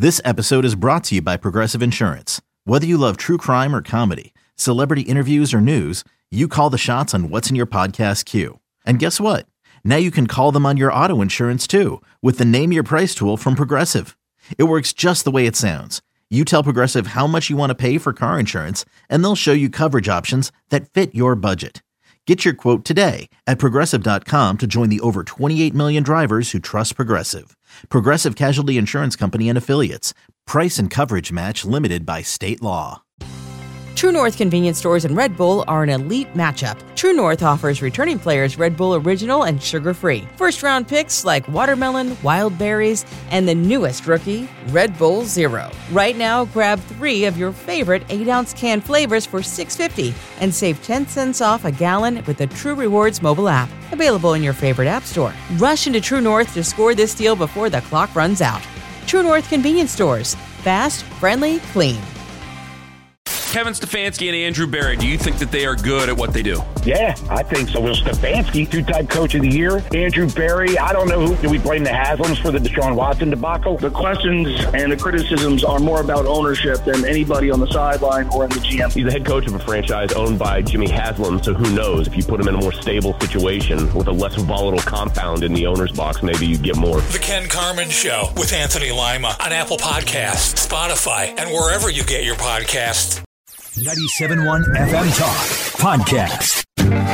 This episode is brought to you by Progressive Insurance. Whether you love true crime or comedy, celebrity interviews or news, you call the shots on what's in your podcast queue. And guess what? Now you can call them on your auto insurance too with the Name Your Price tool from Progressive. It works just the way it sounds. You tell Progressive how much you want to pay for car insurance, and they'll show you coverage options that fit your budget. Get your quote today at Progressive.com to join the over 28 million drivers who trust Progressive. Progressive Casualty Insurance Company and Affiliates. Price and coverage match limited by state law. True North convenience stores and Red Bull are an elite matchup. True North offers returning players Red Bull Original and sugar-free. First-round picks like watermelon, wild berries, and the newest rookie, Red Bull Zero. Right now, grab 3 of your favorite 8-ounce can flavors for $6.50 and save 10 cents off a gallon with the True Rewards mobile app. Available in your favorite app store. Rush into True North to score this deal before the clock runs out. True North convenience stores. Fast, friendly, clean. Kevin Stefanski and Andrew Berry, do you think that they are good at what they do? Yeah, I think so. Will Stefanski, 2-time coach of the year. Andrew Berry, I don't know do we blame the Haslams for the Deshaun Watson debacle? The questions and the criticisms are more about ownership than anybody on the sideline or in the GM. He's the head coach of a franchise owned by Jimmy Haslam, so who knows? If you put him in a more stable situation with a less volatile compound in the owner's box, maybe you get more. The Ken Carman Show with Anthony Lima on Apple Podcasts, Spotify, and wherever you get your podcasts. 97.1 FM Talk Podcast.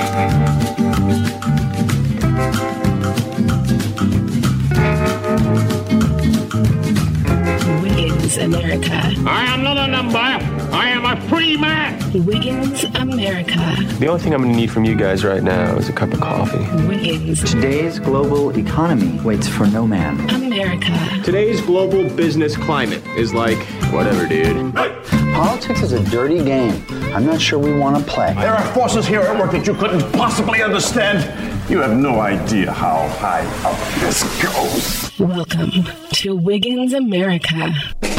Wiggins America. I am not a number. I am a free man. Wiggins America. The only thing I'm going to need from you guys right now is a cup of coffee. Wiggins. Today's global economy waits for no man. America. Today's global business climate is like, whatever, dude. Politics is a dirty game. I'm not sure we want to play. There are forces here at work that you couldn't possibly understand. You have no idea how high up this goes. Welcome to Wiggins America.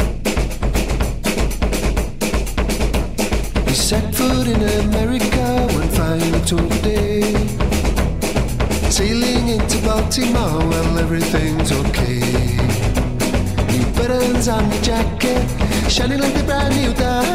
We set foot in America one fine October day. Sailing into Baltimore, well, everything's okay. New buttons on your jacket, shining like the brand new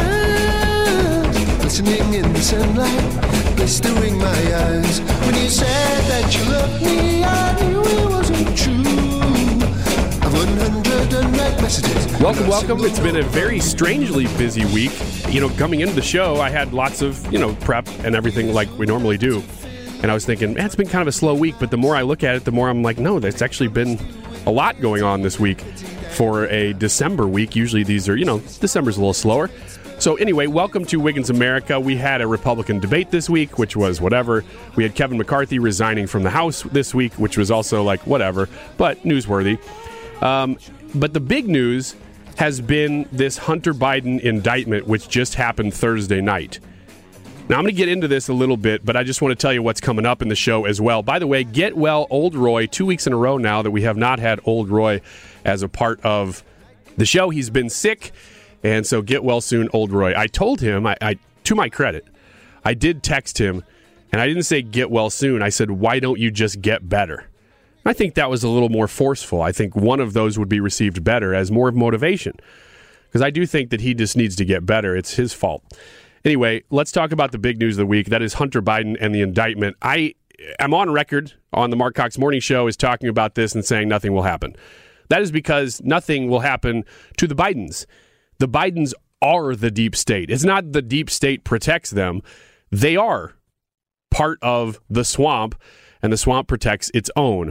diamond. Glistening in the sunlight, blistering my eyes. When you said that you loved me, I knew it wasn't true. I've 100 unread messages. Welcome. It's been a very strangely busy week. Coming into the show, I had lots of, prep and everything like we normally do. And I was thinking, man, it's been kind of a slow week. But the more I look at it, the more I'm like, no, there's actually been a lot going on this week for a December week. Usually these are, December's a little slower. So anyway, welcome to Wiggins America. We had a Republican debate this week, which was whatever. We had Kevin McCarthy resigning from the House this week, which was also like whatever, but newsworthy. But the big news has been this Hunter Biden indictment, which just happened Thursday night. Now, I'm going to get into this a little bit, but I just want to tell you what's coming up in the show as well. By the way, get well, Old Roy, 2 weeks in a row now that we have not had Old Roy as a part of the show. He's been sick, and so get well soon, Old Roy. I told him, I to my credit, I did text him, and I didn't say get well soon. I said, why don't you just get better? I think that was a little more forceful. I think one of those would be received better as more of motivation, because I do think that he just needs to get better. It's his fault. Anyway, let's talk about the big news of the week. That is Hunter Biden and the indictment. I am on record on the Mark Cox Morning Show is talking about this and saying nothing will happen. That is because nothing will happen to the Bidens. The Bidens are the deep state. It's not the deep state protects them. They are part of the swamp, and the swamp protects its own.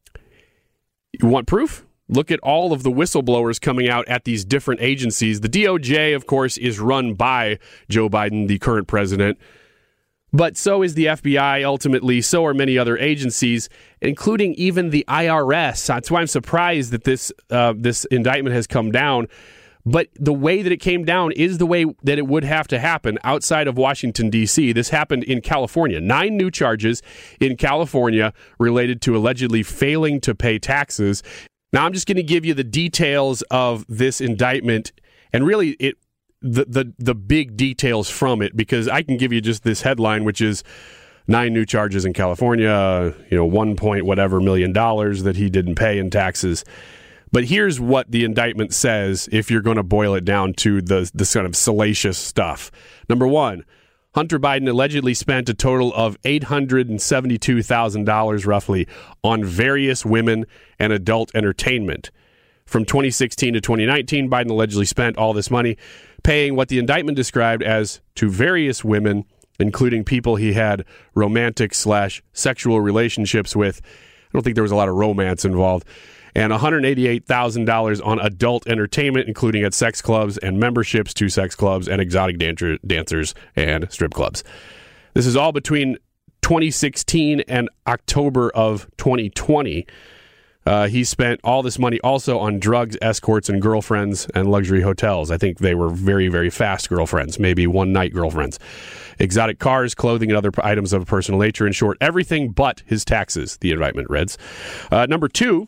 You want proof? Look at all of the whistleblowers coming out at these different agencies. The DOJ, of course, is run by Joe Biden, the current president. But so is the FBI, ultimately. So are many other agencies, including even the IRS. That's why I'm surprised that this indictment has come down. But the way that it came down is the way that it would have to happen outside of Washington, D.C. This happened in California. 9 new charges in California related to allegedly failing to pay taxes. Now, I'm just going to give you the details of this indictment and really the big details from it, because I can give you just this headline, which is 9 new charges in California, $1 point whatever million that he didn't pay in taxes. But here's what the indictment says if you're going to boil it down to the sort of salacious stuff. Number one, Hunter Biden allegedly spent a total of $872,000 roughly on various women and adult entertainment. From 2016 to 2019, Biden allegedly spent all this money paying what the indictment described as to various women, including people he had romantic/sexual relationships with. I don't think there was a lot of romance involved. And $188,000 on adult entertainment, including at sex clubs and memberships to sex clubs and exotic dancers and strip clubs. This is all between 2016 and October of 2020. He spent all this money also on drugs, escorts, and girlfriends and luxury hotels. I think they were very, very fast girlfriends, maybe one-night girlfriends. Exotic cars, clothing, and other items of a personal nature. In short, everything but his taxes, the indictment reads. Number two,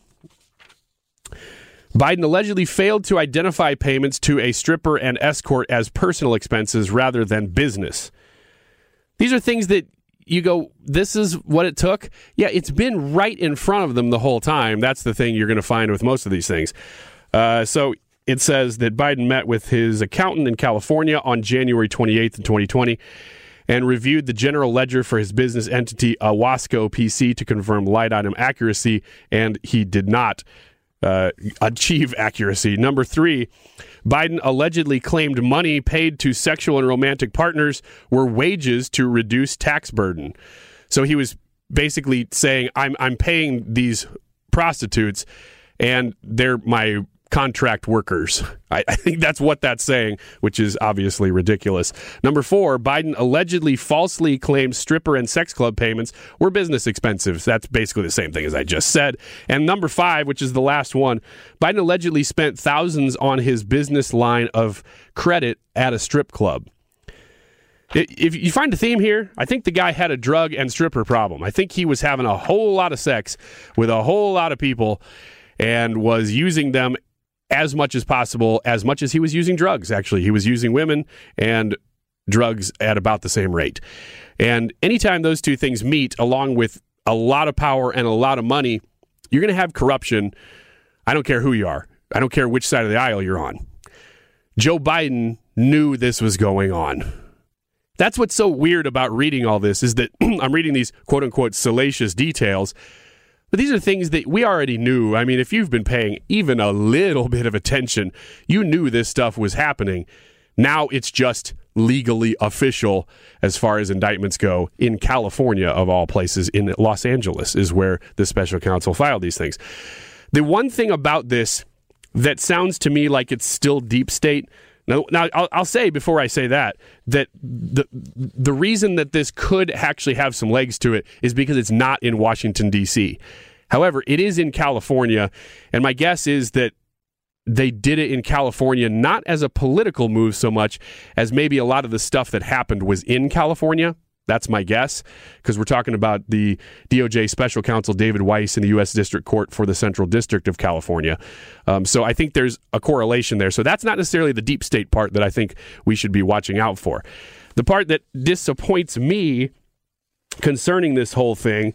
Biden allegedly failed to identify payments to a stripper and escort as personal expenses rather than business. These are things that you go, this is what it took? Yeah, it's been right in front of them the whole time. That's the thing you're going to find with most of these things. So it says that Biden met with his accountant in California on January 28th of 2020 and reviewed the general ledger for his business entity, Owasco PC, to confirm line item accuracy, and he did not achieve accuracy. Number three, Biden allegedly claimed money paid to sexual and romantic partners were wages to reduce tax burden. So he was basically saying, I'm paying these prostitutes and they're my contract workers. I think that's what that's saying, which is obviously ridiculous. Number four, Biden allegedly falsely claimed stripper and sex club payments were business expenses. That's basically the same thing as I just said. And number five, which is the last one, Biden allegedly spent thousands on his business line of credit at a strip club. If you find a theme here, I think the guy had a drug and stripper problem. I think he was having a whole lot of sex with a whole lot of people and was using them as much as possible, as much as he was using drugs, actually. He was using women and drugs at about the same rate. And anytime those two things meet, along with a lot of power and a lot of money, you're going to have corruption. I don't care who you are. I don't care which side of the aisle you're on. Joe Biden knew this was going on. That's what's so weird about reading all this, is that I'm reading these quote-unquote salacious details, but these are things that we already knew. I mean, if you've been paying even a little bit of attention, you knew this stuff was happening. Now it's just legally official as far as indictments go in California, of all places. In Los Angeles is where the special counsel filed these things. The one thing about this that sounds to me like it's still deep state. Now I'll say before I say that the reason that this could actually have some legs to it is because it's not in Washington, D.C. However, it is in California, and my guess is that they did it in California not as a political move so much as maybe a lot of the stuff that happened was in California. That's my guess, because we're talking about the DOJ Special Counsel David Weiss in the U.S. District Court for the Central District of California. So I think there's a correlation there. So that's not necessarily the deep state part that I think we should be watching out for. The part that disappoints me concerning this whole thing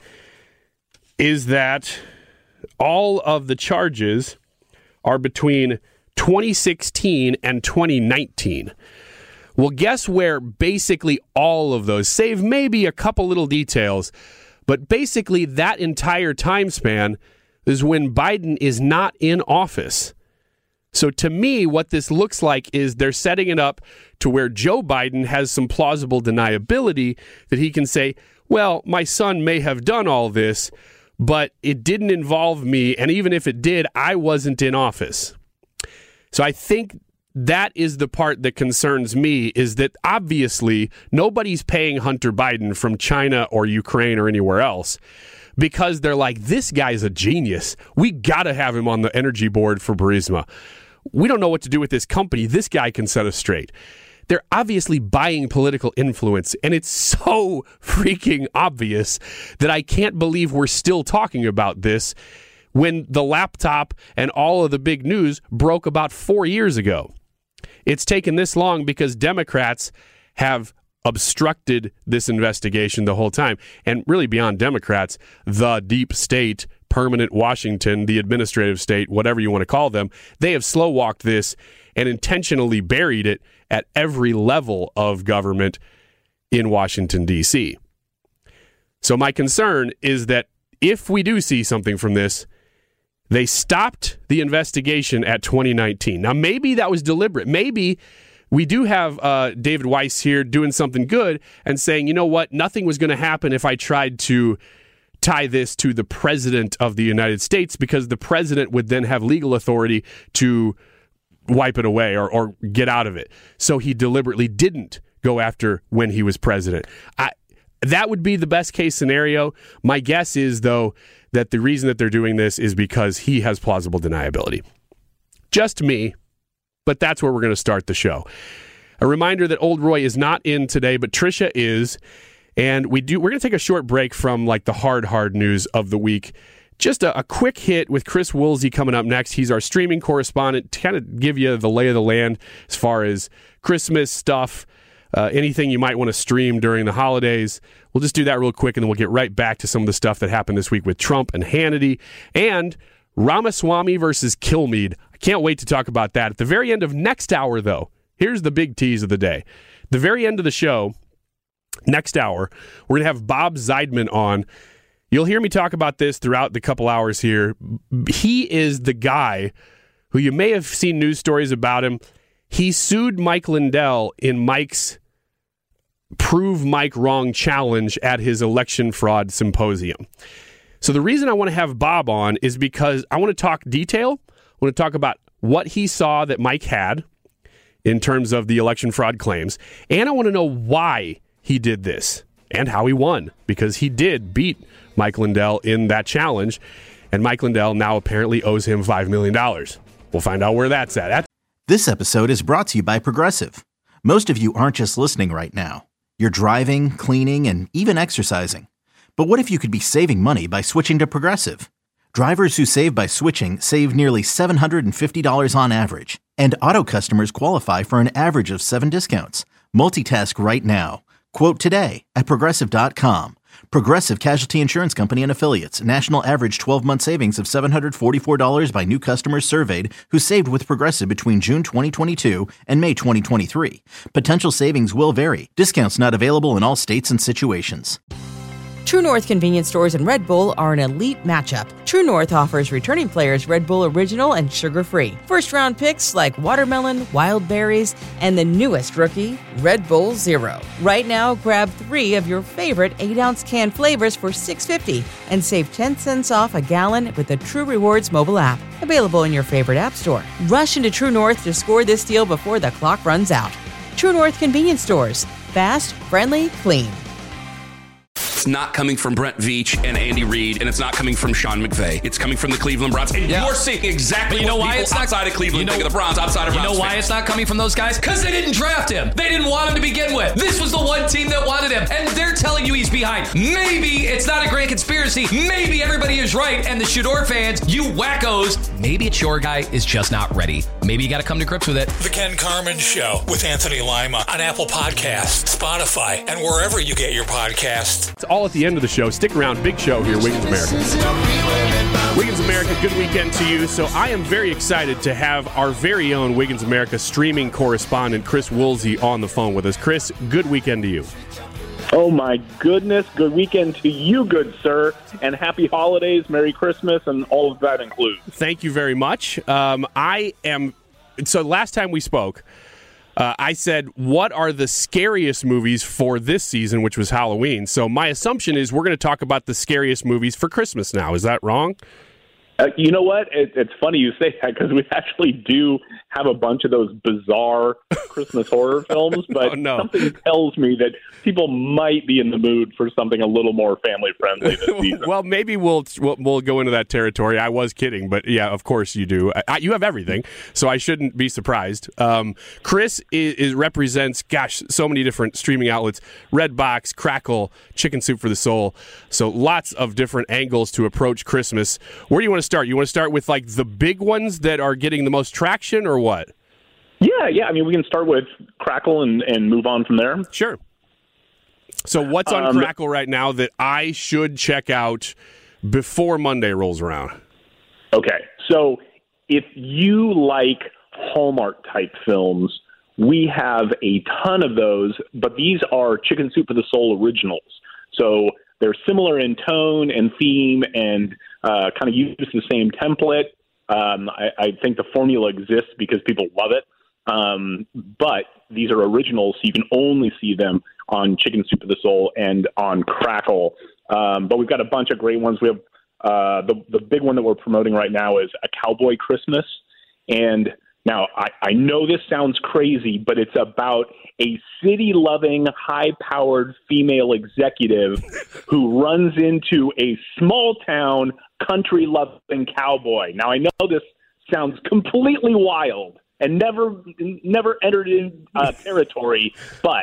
is that all of the charges are between 2016 and 2019. Well, guess where basically all of those, save maybe a couple little details, but basically that entire time span is when Biden is not in office. So to me, what this looks like is they're setting it up to where Joe Biden has some plausible deniability that he can say, well, my son may have done all this, but it didn't involve me, and even if it did, I wasn't in office. So I think that is the part that concerns me, is that obviously nobody's paying Hunter Biden from China or Ukraine or anywhere else because they're like, this guy's a genius. We got to have him on the energy board for Burisma. We don't know what to do with this company. This guy can set us straight. They're obviously buying political influence, and it's so freaking obvious that I can't believe we're still talking about this when the laptop and all of the big news broke about 4 years ago. It's taken this long because Democrats have obstructed this investigation the whole time. And really beyond Democrats, the deep state permanent Washington, the administrative state, whatever you want to call them, they have slow-walked this and intentionally buried it at every level of government in Washington, D.C. So my concern is that if we do see something from this, they stopped the investigation at 2019. Now, maybe that was deliberate. Maybe we do have David Weiss here doing something good and saying, you know what, nothing was going to happen if I tried to tie this to the president of the United States, because the president would then have legal authority to wipe it away or get out of it. So he deliberately didn't go after when he was president. That would be the best case scenario. My guess is, though, that the reason that they're doing this is because he has plausible deniability. Just me, but that's where we're going to start the show. A reminder that Old Roy is not in today, but Trisha is, and we're going to take a short break from like the hard news of the week. Just a quick hit with Chris Woolsey coming up next. He's our streaming correspondent to kind of give you the lay of the land as far as Christmas stuff, anything you might want to stream during the holidays. We'll just do that real quick, and then we'll get right back to some of the stuff that happened this week with Trump and Hannity and Ramaswamy versus Kilmeade. I can't wait to talk about that. At the very end of next hour, though, here's the big tease of the day. The very end of the show, next hour, we're going to have Bob Zeidman on. You'll hear me talk about this throughout the couple hours here. He is the guy who you may have seen news stories about him. He sued Mike Lindell in Mike's Prove Mike Wrong challenge at his election fraud symposium. So the reason I want to have Bob on is because I want to talk detail. I want to talk about what he saw that Mike had in terms of the election fraud claims. And I want to know why he did this and how he won, because he did beat Mike Lindell in that challenge. And Mike Lindell now apparently owes him $5 million. We'll find out where that's at. This episode is brought to you by Progressive. Most of you aren't just listening right now. You're driving, cleaning, and even exercising. But what if you could be saving money by switching to Progressive? Drivers who save by switching save nearly $750 on average. And auto customers qualify for an average of 7 discounts. Multitask right now. Quote today at Progressive.com. Progressive Casualty Insurance Company and Affiliates. National average 12-month savings of $744 by new customers surveyed who saved with Progressive between June 2022 and May 2023. Potential savings will vary. Discounts not available in all states and situations. True North convenience stores and Red Bull are an elite matchup. True North offers returning players Red Bull Original and sugar-free. First-round picks like watermelon, wild berries, and the newest rookie, Red Bull Zero. Right now, grab 3 of your favorite 8-ounce can flavors for $6.50 and save 10 cents off a gallon with the True Rewards mobile app. Available in your favorite app store. Rush into True North to score this deal before the clock runs out. True North convenience stores. Fast, friendly, clean. It's not coming from Brent Veach and Andy Reid, and it's not coming from Sean McVay. It's coming from the Cleveland Browns. And you're seeing exactly what people outside of Cleveland think of the Browns, outside of Browns. You know why it's not coming from those guys? Because they didn't draft him. They didn't want him to begin with. This was the one team that wanted him, and they're telling you he's behind. Maybe it's not a great conspiracy. Maybe everybody is right, and the Shador fans, you wackos, maybe it's your guy is just not ready. Maybe you got to come to grips with it. The Ken Carman Show with Anthony Lima on Apple Podcasts, Spotify, and wherever you get your podcasts. It's all at the end of the show. Stick around. Big show here, Wiggins America. Wiggins America, good weekend to you. So I am very excited to have our very own Wiggins America streaming correspondent, Chris Woolsey, on the phone with us. Chris, good weekend to you. Oh, my goodness. Good weekend to you, good sir. And happy holidays, Merry Christmas, and all of that includes. Thank you very much. So last time we spoke, I said, what are the scariest movies for this season, which was Halloween? So my assumption is we're going to talk about the scariest movies for Christmas now. Is that wrong? You know what? It's funny you say that because we actually do have a bunch of those bizarre Christmas horror films, but something tells me that people might be in the mood for something a little more family-friendly this season. Well, maybe we'll go into that territory. I was kidding, but yeah, of course you do. You have everything, so I shouldn't be surprised. Chris represents, so many different streaming outlets, Redbox, Crackle, Chicken Soup for the Soul, so lots of different angles to approach Christmas. Where do you want to start? You want to start with like the big ones that are getting the most traction, or what? Yeah. I mean, we can start with Crackle and move on from there. Sure. So what's on Crackle right now that I should check out before Monday rolls around. Okay, so if you like Hallmark-type films, we have a ton of those, but these are Chicken Soup for the Soul originals. So they're similar in tone and theme and kind of use the same template. I think the formula exists because people love it. But these are originals, so you can only see them on Chicken Soup for the Soul and on Crackle. But we've got a bunch of great ones. We have the big one that we're promoting right now is A Cowboy Christmas. And now I know this sounds crazy, but it's about a city-loving, high-powered female executive who runs into a small-town, country-loving cowboy. Now, I know this sounds completely wild and never entered in territory, but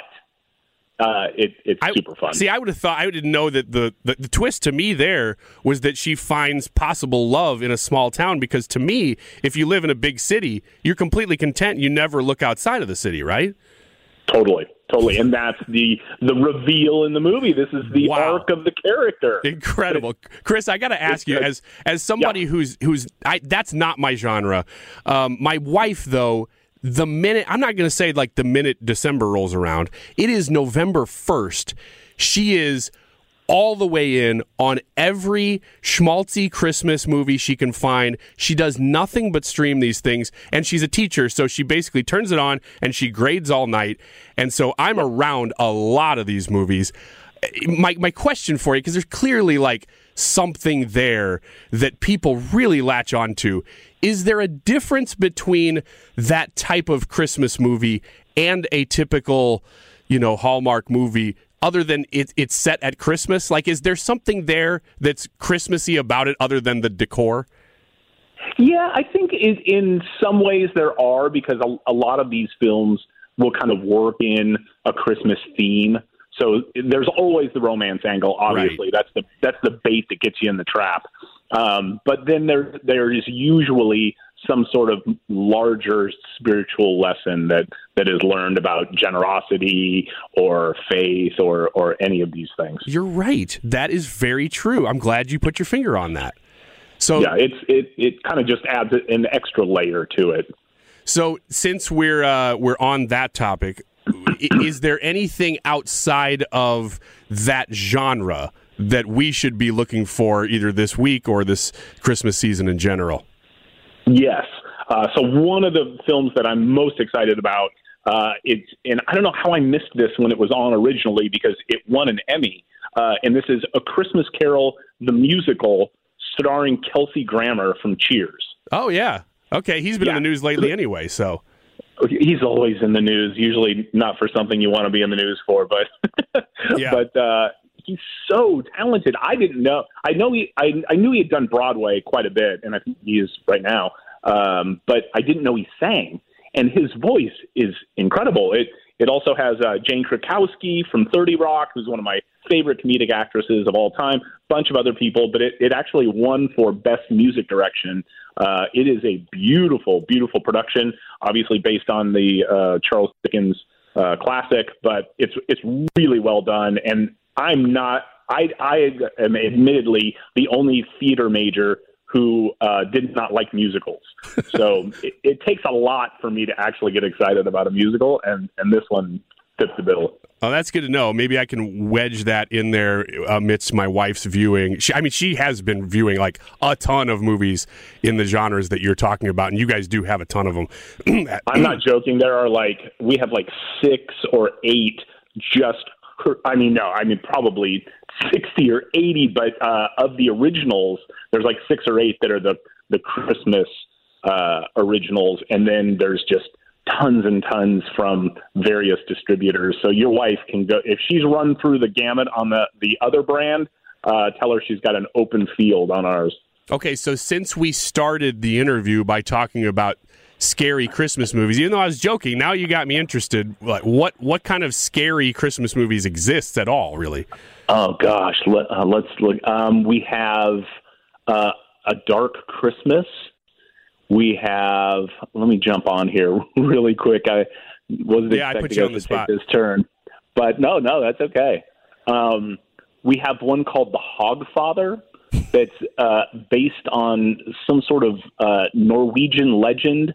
it's super fun. See, I would have thought, I didn't know that the twist to me there was that she finds possible love in a small town, because to me, if you live in a big city, you're completely content. You never look outside of the city, right? Totally. And that's the reveal in the movie. This is the arc of the character. Incredible. Chris, I got to ask you, as somebody who's that's not my genre. My wife, though, the minute, I'm not going to say like the minute December rolls around, it is November 1st. She is all the way in on every schmaltzy Christmas movie she can find. She does nothing but stream these things, and she's a teacher, so she basically turns it on and she grades all night. And so I'm around a lot of these movies. My question for you, because there's clearly like something there that people really latch onto. Is there a difference between that type of Christmas movie and a typical, Hallmark movie, other than it's set at Christmas? Like, is there something there that's Christmassy about it other than the decor? Yeah, I think in some ways there are, because a lot of these films will kind of work in a Christmas theme. So there's always the romance angle, obviously. Right. That's the bait that gets you in the trap. But then there is usually some sort of larger spiritual lesson that is learned about generosity or faith or any of these things. You're right. That is very true. I'm glad you put your finger on that. So yeah, it kind of just adds an extra layer to it. So since we're on that topic, is there anything outside of that genre that we should be looking for either this week or this Christmas season in general? Yes. So one of the films that I'm most excited about, and I don't know how I missed this when it was on originally, because it won an Emmy, and this is A Christmas Carol, the musical, starring Kelsey Grammer from Cheers. Oh, yeah. Okay, he's been in the news lately anyway, so... He's always in the news, usually not for something you want to be in the news for, but yeah. But he's so talented. I didn't know. I knew he had done Broadway quite a bit, and I think he is right now. But I didn't know he sang, and his voice is incredible. It also has Jane Krakowski from 30 Rock, who's one of my favorite comedic actresses of all time, bunch of other people, but it actually won for Best Music Direction. It is a beautiful, beautiful production, obviously based on the Charles Dickens classic, but it's really well done. And I am admittedly the only theater major who did not like musicals. So it takes a lot for me to actually get excited about a musical, and this one fits the bill. Oh, that's good to know. Maybe I can wedge that in there amidst my wife's viewing. She has been viewing like a ton of movies in the genres that you're talking about, and you guys do have a ton of them. I'm not joking. We have 6 or 8 just, probably 60 or 80, but of the originals, there's 6 or 8 that are the Christmas originals, and then there's just tons and tons from various distributors. So your wife can go, if she's run through the gamut on the other brand, tell her she's got an open field on ours. Okay, so since we started the interview by talking about scary Christmas movies, even though I was joking, now you got me interested. What kind of scary Christmas movies exist at all, really? Oh gosh, let's look. We have A Dark Christmas. We have. Let me jump on here really quick. I wasn't expecting us to take this turn, but no, that's okay. We have one called The Hogfather, that's based on some sort of Norwegian legend.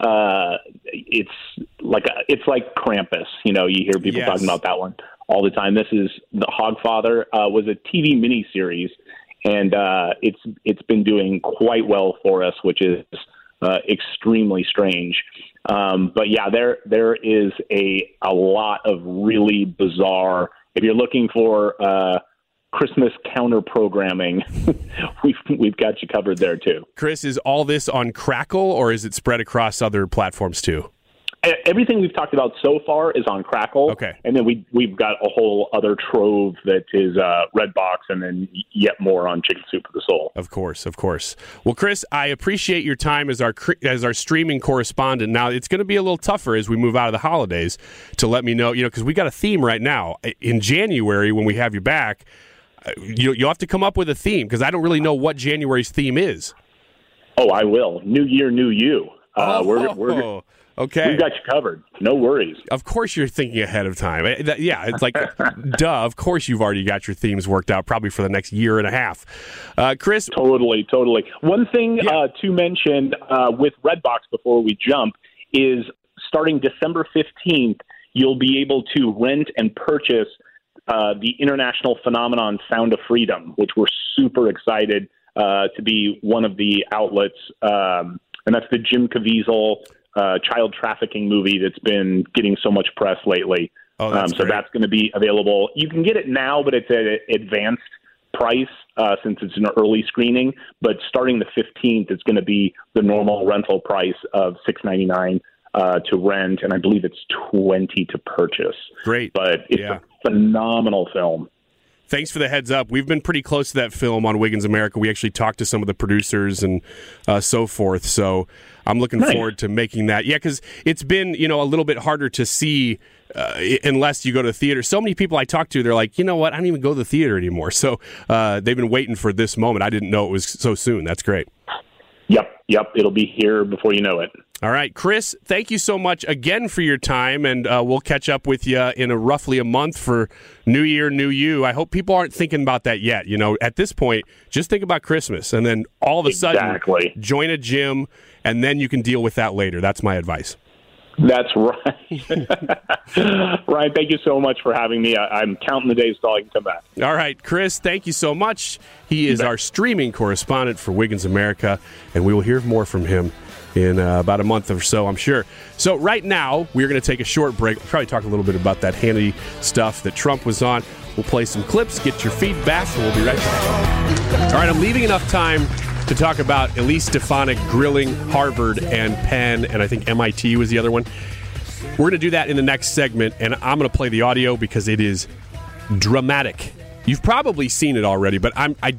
It's like Krampus. You hear people talking about that one all the time. This is The Hogfather. Was a TV miniseries, and it's been doing quite well for us, which is extremely strange. But yeah, there is a lot of really bizarre. If you're looking for Christmas counter programming, we've got you covered there too. Chris, is all this on Crackle, or is it spread across other platforms too? Everything we've talked about so far is on Crackle. Okay. And then we've got a whole other trove that is Redbox, and then yet more on Chicken Soup for the Soul. Of course. Well, Chris, I appreciate your time as our streaming correspondent. Now, it's going to be a little tougher as we move out of the holidays to let me know, because we got a theme right now. In January, when we have you back, you'll have to come up with a theme, because I don't really know what January's theme is. Oh, I will. New year, new you. We're okay. We've got you covered. No worries. Of course you're thinking ahead of time. Yeah, it's like, duh, of course you've already got your themes worked out, probably for the next year and a half. Chris? Totally. One thing to mention with Redbox before we jump is starting December 15th, you'll be able to rent and purchase the international phenomenon Sound of Freedom, which we're super excited to be one of the outlets. And that's the Jim Caviezel child trafficking movie that's been getting so much press lately. Oh, that's so that's going to be available. You can get it now, but it's at an advanced price since it's an early screening. But starting the 15th, it's going to be the normal rental price of $6.99 to rent, and I believe it's $20 to purchase. Great. But it's a phenomenal film. Thanks for the heads up. We've been pretty close to that film on Wiggins America. We actually talked to some of the producers and so forth. So I'm looking forward to making that. Yeah, because it's been, a little bit harder to see unless you go to the theater. So many people I talk to, they're like, you know what? I don't even go to the theater anymore. So they've been waiting for this moment. I didn't know it was so soon. That's great. Yep. It'll be here before you know it. All right, Chris, thank you so much again for your time, and we'll catch up with you in roughly a month for New Year, New You. I hope people aren't thinking about that yet. At this point, just think about Christmas, and then all of a sudden, join a gym, and then you can deal with that later. That's my advice. That's right. Ryan, thank you so much for having me. I'm counting the days till I can come back. All right, Chris, thank you so much. He is our streaming correspondent for Wiggins America, and we will hear more from him in about a month or so, I'm sure. So right now, we're going to take a short break. We'll probably talk a little bit about that Hannity stuff that Trump was on. We'll play some clips, get your feedback, and we'll be right back. All right, I'm leaving enough time to talk about Elise Stefanik grilling Harvard and Penn, and I think MIT was the other one. We're going to do that in the next segment, and I'm going to play the audio because it is dramatic. You've probably seen it already, but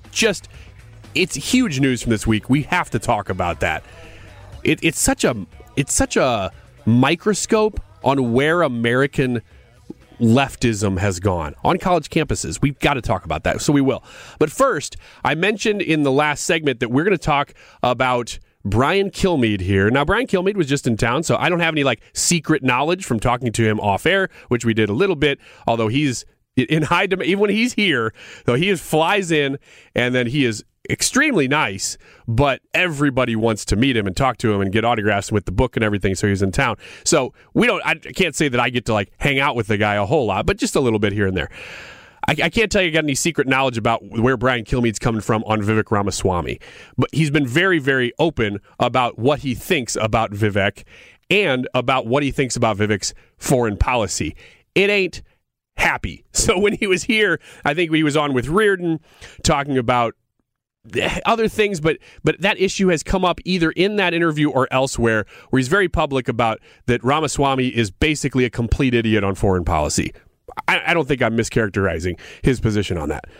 it's huge news from this week. We have to talk about that. It's such a microscope on where American leftism has gone on college campuses. We've got to talk about that, so we will. But first, I mentioned in the last segment that we're going to talk about Brian Kilmeade here. Now, Brian Kilmeade was just in town, so I don't have any secret knowledge from talking to him off air, which we did a little bit, although he's in high demand. Even when he's here, though, he flies in, and then he is extremely nice, but everybody wants to meet him and talk to him and get autographs with the book and everything, so he's in town. So I can't say that I get to hang out with the guy a whole lot, but just a little bit here and there. I can't tell you I got any secret knowledge about where Brian Kilmeade's coming from on Vivek Ramaswamy, but he's been very, very open about what he thinks about Vivek and about what he thinks about Vivek's foreign policy. It ain't happy. So when he was here, I think he was on with Reardon talking about other things, but that issue has come up either in that interview or elsewhere, where he's very public about that Ramaswamy is basically a complete idiot on foreign policy. I don't think I'm mischaracterizing his position on that.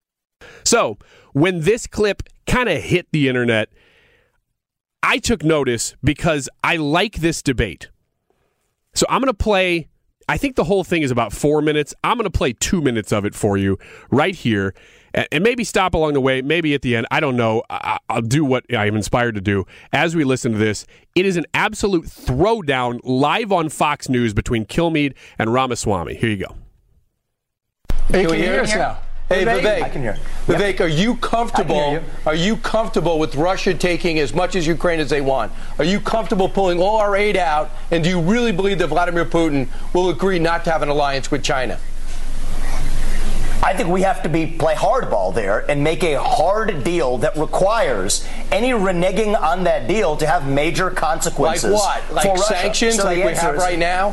So when this clip kind of hit the internet, I took notice because I like this debate. So I'm going to play, I think the whole thing is about 4 minutes. I'm going to play 2 minutes of it for you right here. And maybe stop along the way, maybe at the end. I don't know. I'll do what I'm inspired to do as we listen to this. It is an absolute throwdown live on Fox News between Kilmeade and Ramaswamy. Here you go. Hey, can you hear us now? Hey, Vivek. I can hear. Vivek, are you comfortable? Are you comfortable with Russia taking as much as Ukraine as they want? Are you comfortable pulling all our aid out? And do you really believe that Vladimir Putin will agree not to have an alliance with China? I think we have to play hardball there and make a hard deal that requires any reneging on that deal to have major consequences. Like what? Like sanctions, so like we have right now?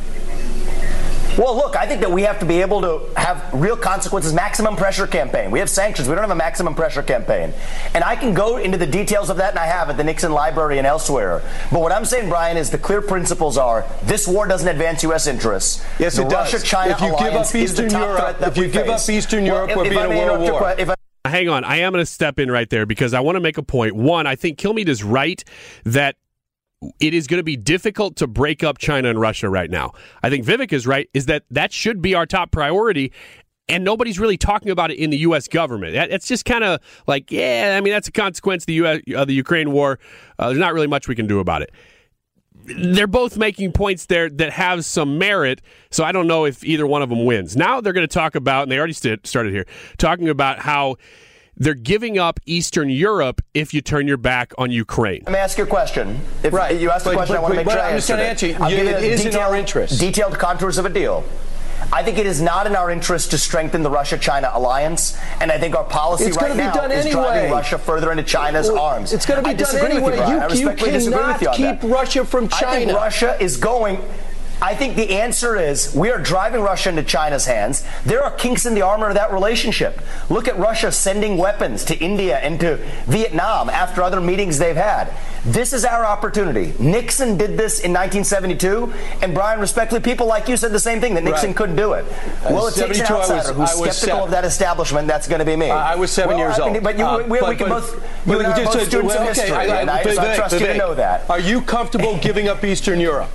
Well, look, I think that we have to be able to have real consequences, maximum pressure campaign. We have sanctions. We don't have a maximum pressure campaign. And I can go into the details of that, and I have at the Nixon Library and elsewhere. But what I'm saying, Brian, is the clear principles are this war doesn't advance U.S. interests. Yes, it does. Russia-China alliance is the top threat that we face. If you give up Eastern Europe, we'll be in a world war. Hang on. I am going to step in right there because I want to make a point. One, I think Kilmeade is right that it is going to be difficult to break up China and Russia right now. I think Vivek is right, is that should be our top priority, and nobody's really talking about it in the U.S. government. It's just kind of like, yeah, I mean, that's a consequence of the Ukraine war. There's not really much we can do about it. They're both making points there that have some merit, so I don't know if either one of them wins. Now they're going to talk about, and they already started here, talking about how they're giving up Eastern Europe if you turn your back on Ukraine. Let me ask you a question. If you asked the question, I want to make sure I answer it. It is in our interest. Detailed contours of a deal. I think it is not in our interest to strengthen the Russia-China alliance, and I think our policy right now is driving Russia further into China's arms. It's going to be done anyway. You cannot keep Russia from China. I think Russia is going... I think the answer is we are driving Russia into China's hands. There are kinks in the armor of that relationship. Look at Russia sending weapons to India and to Vietnam after other meetings they've had. This is our opportunity. Nixon did this in 1972, and Brian, respectfully, people like you said the same thing, that Nixon couldn't do it. Well, it takes an outsider who's skeptical of that establishment. That's going to be me. I was 7 years old. But we can both, you and I are both students of history, and I trust you to know that. Are you comfortable giving up Eastern Europe?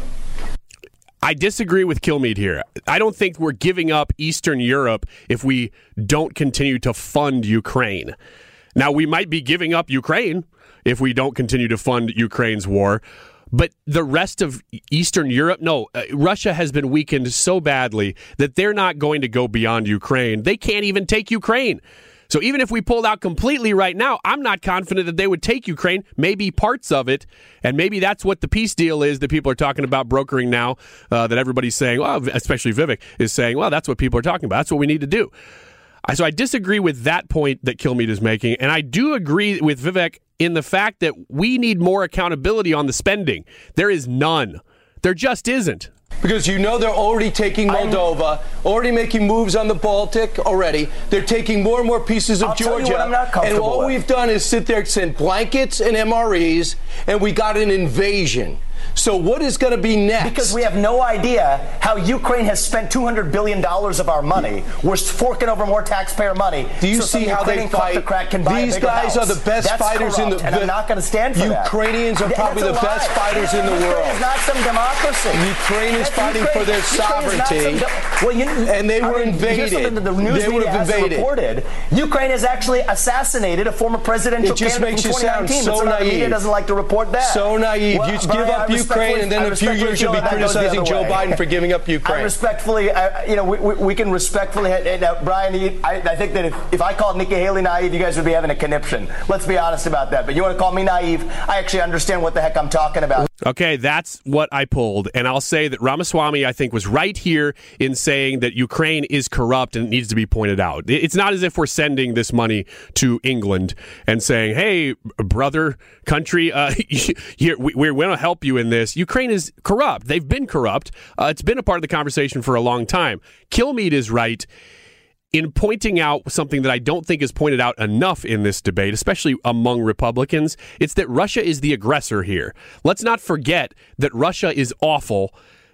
I disagree with Kilmeade here. I don't think we're giving up Eastern Europe if we don't continue to fund Ukraine. Now, we might be giving up Ukraine if we don't continue to fund Ukraine's war, but the rest of Eastern Europe, Russia has been weakened so badly that they're not going to go beyond Ukraine. They can't even take Ukraine. So even if we pulled out completely right now, I'm not confident that they would take Ukraine, maybe parts of it, and maybe that's what the peace deal is that people are talking about brokering now, that everybody's saying, well, especially Vivek is saying, well, that's what people are talking about. That's what we need to do. So I disagree with that point that Kilmeade is making, and I do agree with Vivek in the fact that we need more accountability on the spending. There is none. There just isn't. Because they're already taking Moldova, already making moves on the Baltic already. They're taking more and more pieces of Georgia. And all we've done is sit there and send blankets and MREs, and we got an invasion. So what is going to be next? Because we have no idea how Ukraine has spent $200 billion of our money. We're forking over more taxpayer money. Do you see how they fight? These guys are the best fighters in the... And I'm not going to stand for that. Ukrainians are probably the best fighters in the world. Ukraine is not some democracy. Ukraine is fighting for their sovereignty. And they were invaded. The news media has reported. Ukraine has actually assassinated a former presidential candidate from 2019. It just makes you sound so naive. The media doesn't like to report that. So naive. You give up Ukraine, and then in a few years you'll be criticizing Joe Biden for giving up Ukraine. I respectfully, we can respectfully, Brian, I think that if I called Nikki Haley naive, you guys would be having a conniption. Let's be honest about that. But you want to call me naive? I actually understand what the heck I'm talking about. Okay, that's what I pulled. And I'll say that Ramaswamy, I think, was right here in saying that Ukraine is corrupt and it needs to be pointed out. It's not as if we're sending this money to England and saying, hey, brother country, here, we're going to help you in this. Ukraine is corrupt. They've been corrupt. It's been a part of the conversation for a long time. Kilmeade is right in pointing out something that I don't think is pointed out enough in this debate, especially among Republicans. It's that Russia is the aggressor here. Let's not forget that Russia is awful.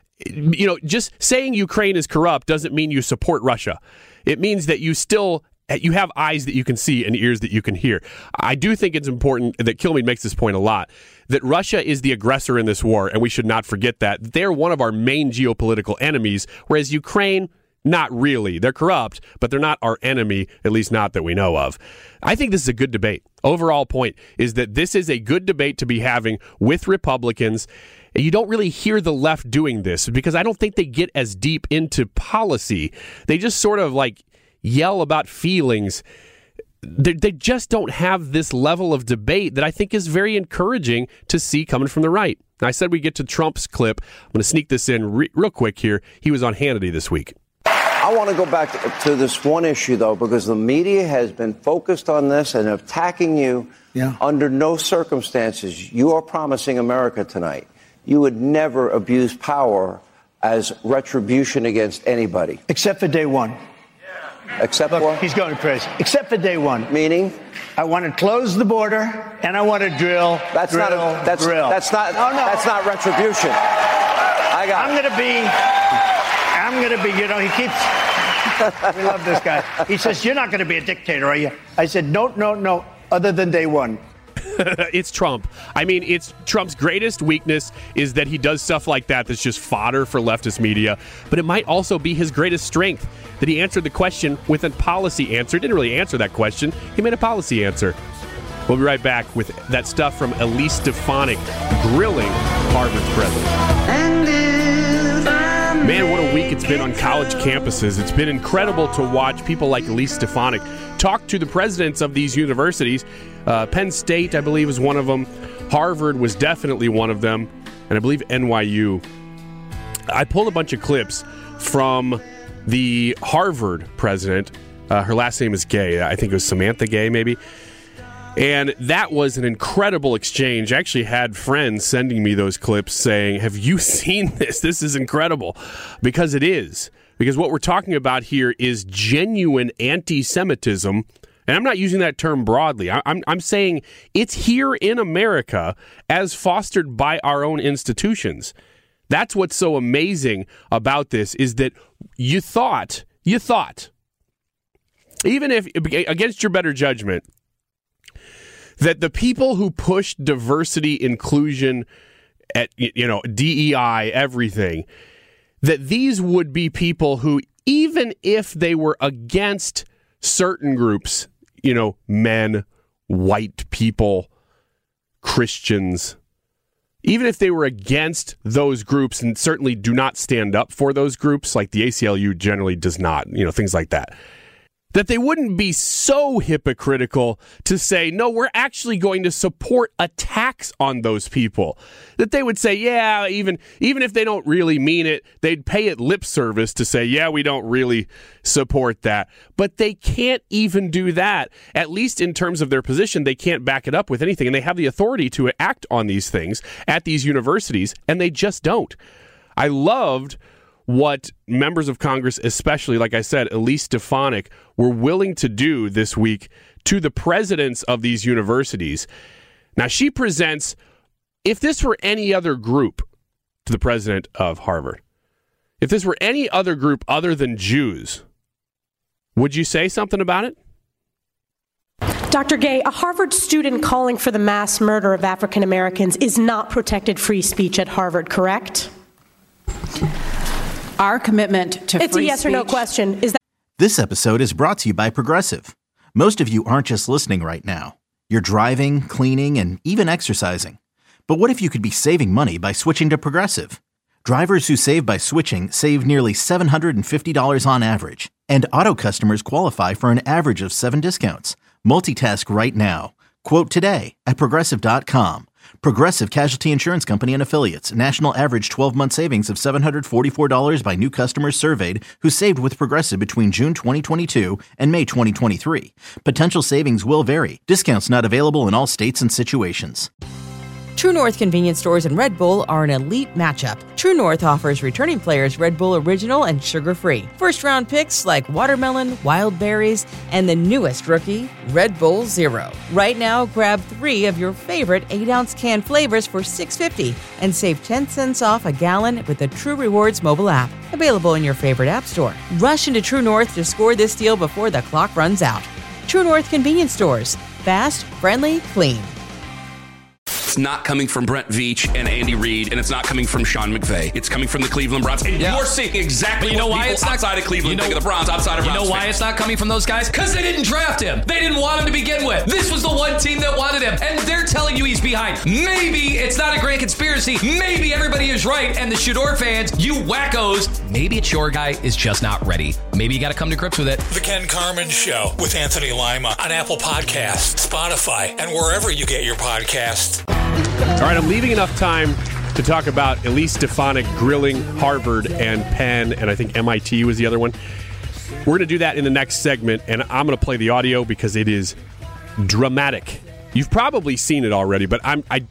Just saying Ukraine is corrupt doesn't mean you support Russia. It means that you have eyes that you can see and ears that you can hear. I do think it's important that Kilmeade makes this point a lot, that Russia is the aggressor in this war, and we should not forget that. They're one of our main geopolitical enemies, whereas Ukraine, not really. They're corrupt, but they're not our enemy, at least not that we know of. I think this is a good debate. Overall point is that this is a good debate to be having with Republicans. You don't really hear the left doing this because I don't think they get as deep into policy. They just sort of yell about feelings. They just don't have this level of debate that I think is very encouraging to see coming from the right. Now, I said we get to Trump's clip. I'm going to sneak this in real quick here. He was on Hannity this week. I want to go back to this one issue, though, because the media has been focused on this and attacking you. Under no circumstances, you are promising America tonight you would never abuse power as retribution against anybody. Except for day one. Except Look, what? He's going crazy. Except for day one. Meaning? I want to close the border, and I want to drill. That's not retribution. I'm going to be. You know, he keeps. We love this guy. He says, "You're not going to be a dictator, are you?" I said, "No. Other than day one." It's Trump. I mean, it's Trump's greatest weakness is that he does stuff like that that's just fodder for leftist media. But it might also be his greatest strength that he answered the question with a policy answer. Didn't really answer that question. He made a policy answer. We'll be right back with that stuff from Elise Stefanik grilling Harvard's president. Man, what a week it's been on college campuses. It's been incredible to watch people like Elise Stefanik talk to the presidents of these universities. Penn State, I believe, is one of them. Harvard was definitely one of them. And I believe NYU. I pulled a bunch of clips from the Harvard president. Her last name is Gay. I think it was Samantha Gay, maybe. And that was an incredible exchange. I actually had friends sending me those clips saying, have you seen this? This is incredible. Because it is. Because what we're talking about here is genuine anti-Semitism. And I'm not using that term broadly. I'm saying it's here in America as fostered by our own institutions. That's what's so amazing about this is that you thought, even if against your better judgment, that the people who pushed diversity, inclusion, at DEI, everything, that these would be people who, even if they were against certain groups, men, white people, Christians, even if they were against those groups and certainly do not stand up for those groups, like the ACLU generally does not, things like that, that they wouldn't be so hypocritical to say, no, we're actually going to support attacks on those people. That they would say, yeah, even if they don't really mean it, they'd pay it lip service to say, yeah, we don't really support that. But they can't even do that. At least in terms of their position, they can't back it up with anything. And they have the authority to act on these things at these universities, and they just don't. I loved what members of Congress, especially, like I said, Elise Stefanik, were willing to do this week to the presidents of these universities. Now, she presents, if this were any other group, to the president of Harvard, if this were any other group other than Jews, would you say something about it? Dr. Gay, a Harvard student calling for the mass murder of African Americans is not protected free speech at Harvard, correct? Our commitment to free speech. It's a yes or no question. This episode is brought to you by Progressive. Most of you aren't just listening right now. You're driving, cleaning, and even exercising. But what if you could be saving money by switching to Progressive? Drivers who save by switching save nearly $750 on average. And auto customers qualify for an average of 7 discounts. Multitask right now. Quote today at Progressive.com. Progressive Casualty Insurance Company and Affiliates. National average 12-month savings of $744 by new customers surveyed who saved with Progressive between June 2022 and May 2023. Potential savings will vary. Discounts not available in all states and situations. True North convenience stores and Red Bull are an elite matchup. True North offers returning players Red Bull Original and sugar-free. First-round picks like watermelon, wild berries, and the newest rookie, Red Bull Zero. Right now, grab 3 of your favorite 8-ounce can flavors for $6.50 and save 10 cents off a gallon with the True Rewards mobile app. Available in your favorite app store. Rush into True North to score this deal before the clock runs out. True North convenience stores. Fast, friendly, clean. It's not coming from Brent Veach and Andy Reid, and it's not coming from Sean McVay. It's coming from the Cleveland Browns. And you're seeing exactly what people outside of Cleveland think of the Browns, outside of Browns. You know why it's not coming from those guys? Because they didn't draft him. They didn't want him to begin with. This was the one team that wanted him, and they're telling you he's behind. Maybe it's not a grand conspiracy. Maybe everybody is right, and the Shador fans, you wackos, maybe it's your guy is just not ready. maybe you got to come to grips with it. The Ken Carman Show with Anthony Lima on Apple Podcasts, Spotify, and wherever you get your podcasts. All right, I'm leaving enough time to talk about Elise Stefanik grilling Harvard and Penn, and I think MIT was the other one. We're going to do that in the next segment, and I'm going to play the audio because it is dramatic. You've probably seen it already, but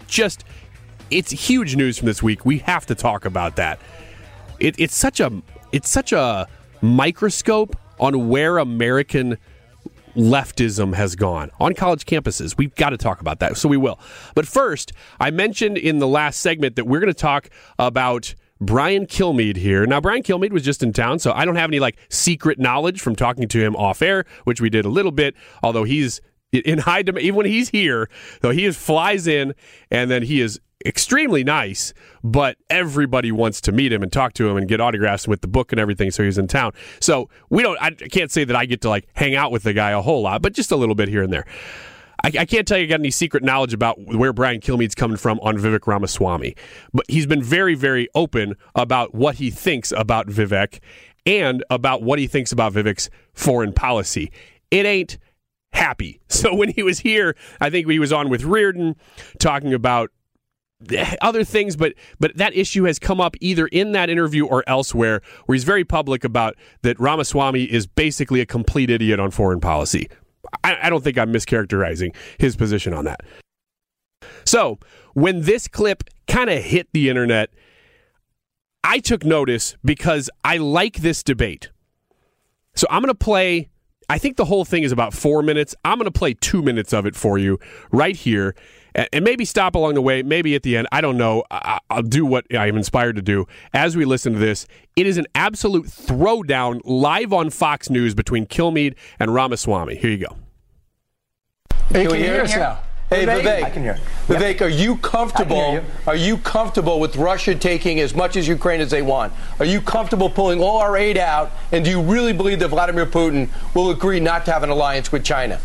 it's huge news from this week. We have to talk about that. It's such a microscope on where American leftism has gone on college campuses. We've got to talk about that, so we will. But first, I mentioned in the last segment that we're going to talk about Brian Kilmeade here. Now, Brian Kilmeade was just in town, so I don't have any secret knowledge from talking to him off air, which we did a little bit, although he's in high demand. Even when he's here, though, he flies in, and then he is extremely nice, but everybody wants to meet him and talk to him and get autographs with the book and everything, so he's in town. So I can't say that I get to hang out with the guy a whole lot, but just a little bit here and there. I can't tell you I got any secret knowledge about where Brian Kilmeade's coming from on Vivek Ramaswamy, but he's been very, very open about what he thinks about Vivek and about what he thinks about Vivek's foreign policy. It ain't happy. So when he was here, I think he was on with Reardon talking about other things, but that issue has come up either in that interview or elsewhere, where he's very public about that Ramaswamy is basically a complete idiot on foreign policy. I don't think I'm mischaracterizing his position on that. So when this clip kind of hit the internet, I took notice because I like this debate. So I'm going to play, I think the whole thing is about 4 minutes. I'm going to play 2 minutes of it for you right here. And maybe stop along the way, maybe at the end. I don't know. I'll do what I'm inspired to do. As we listen to this, it is an absolute throwdown live on Fox News between Kilmeade and Ramaswamy. Here you go. Hey, can we hear us now? Hey, Vivek. I can hear. Vivek, are you comfortable? Are you comfortable with Russia taking as much as Ukraine as they want? Are you comfortable pulling all our aid out? And do you really believe that Vladimir Putin will agree not to have an alliance with China?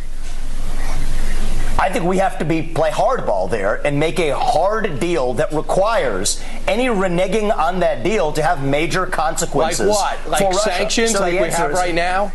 I think we have to play hardball there and make a hard deal that requires any reneging on that deal to have major consequences. Like what? Like sanctions, so like we have right now?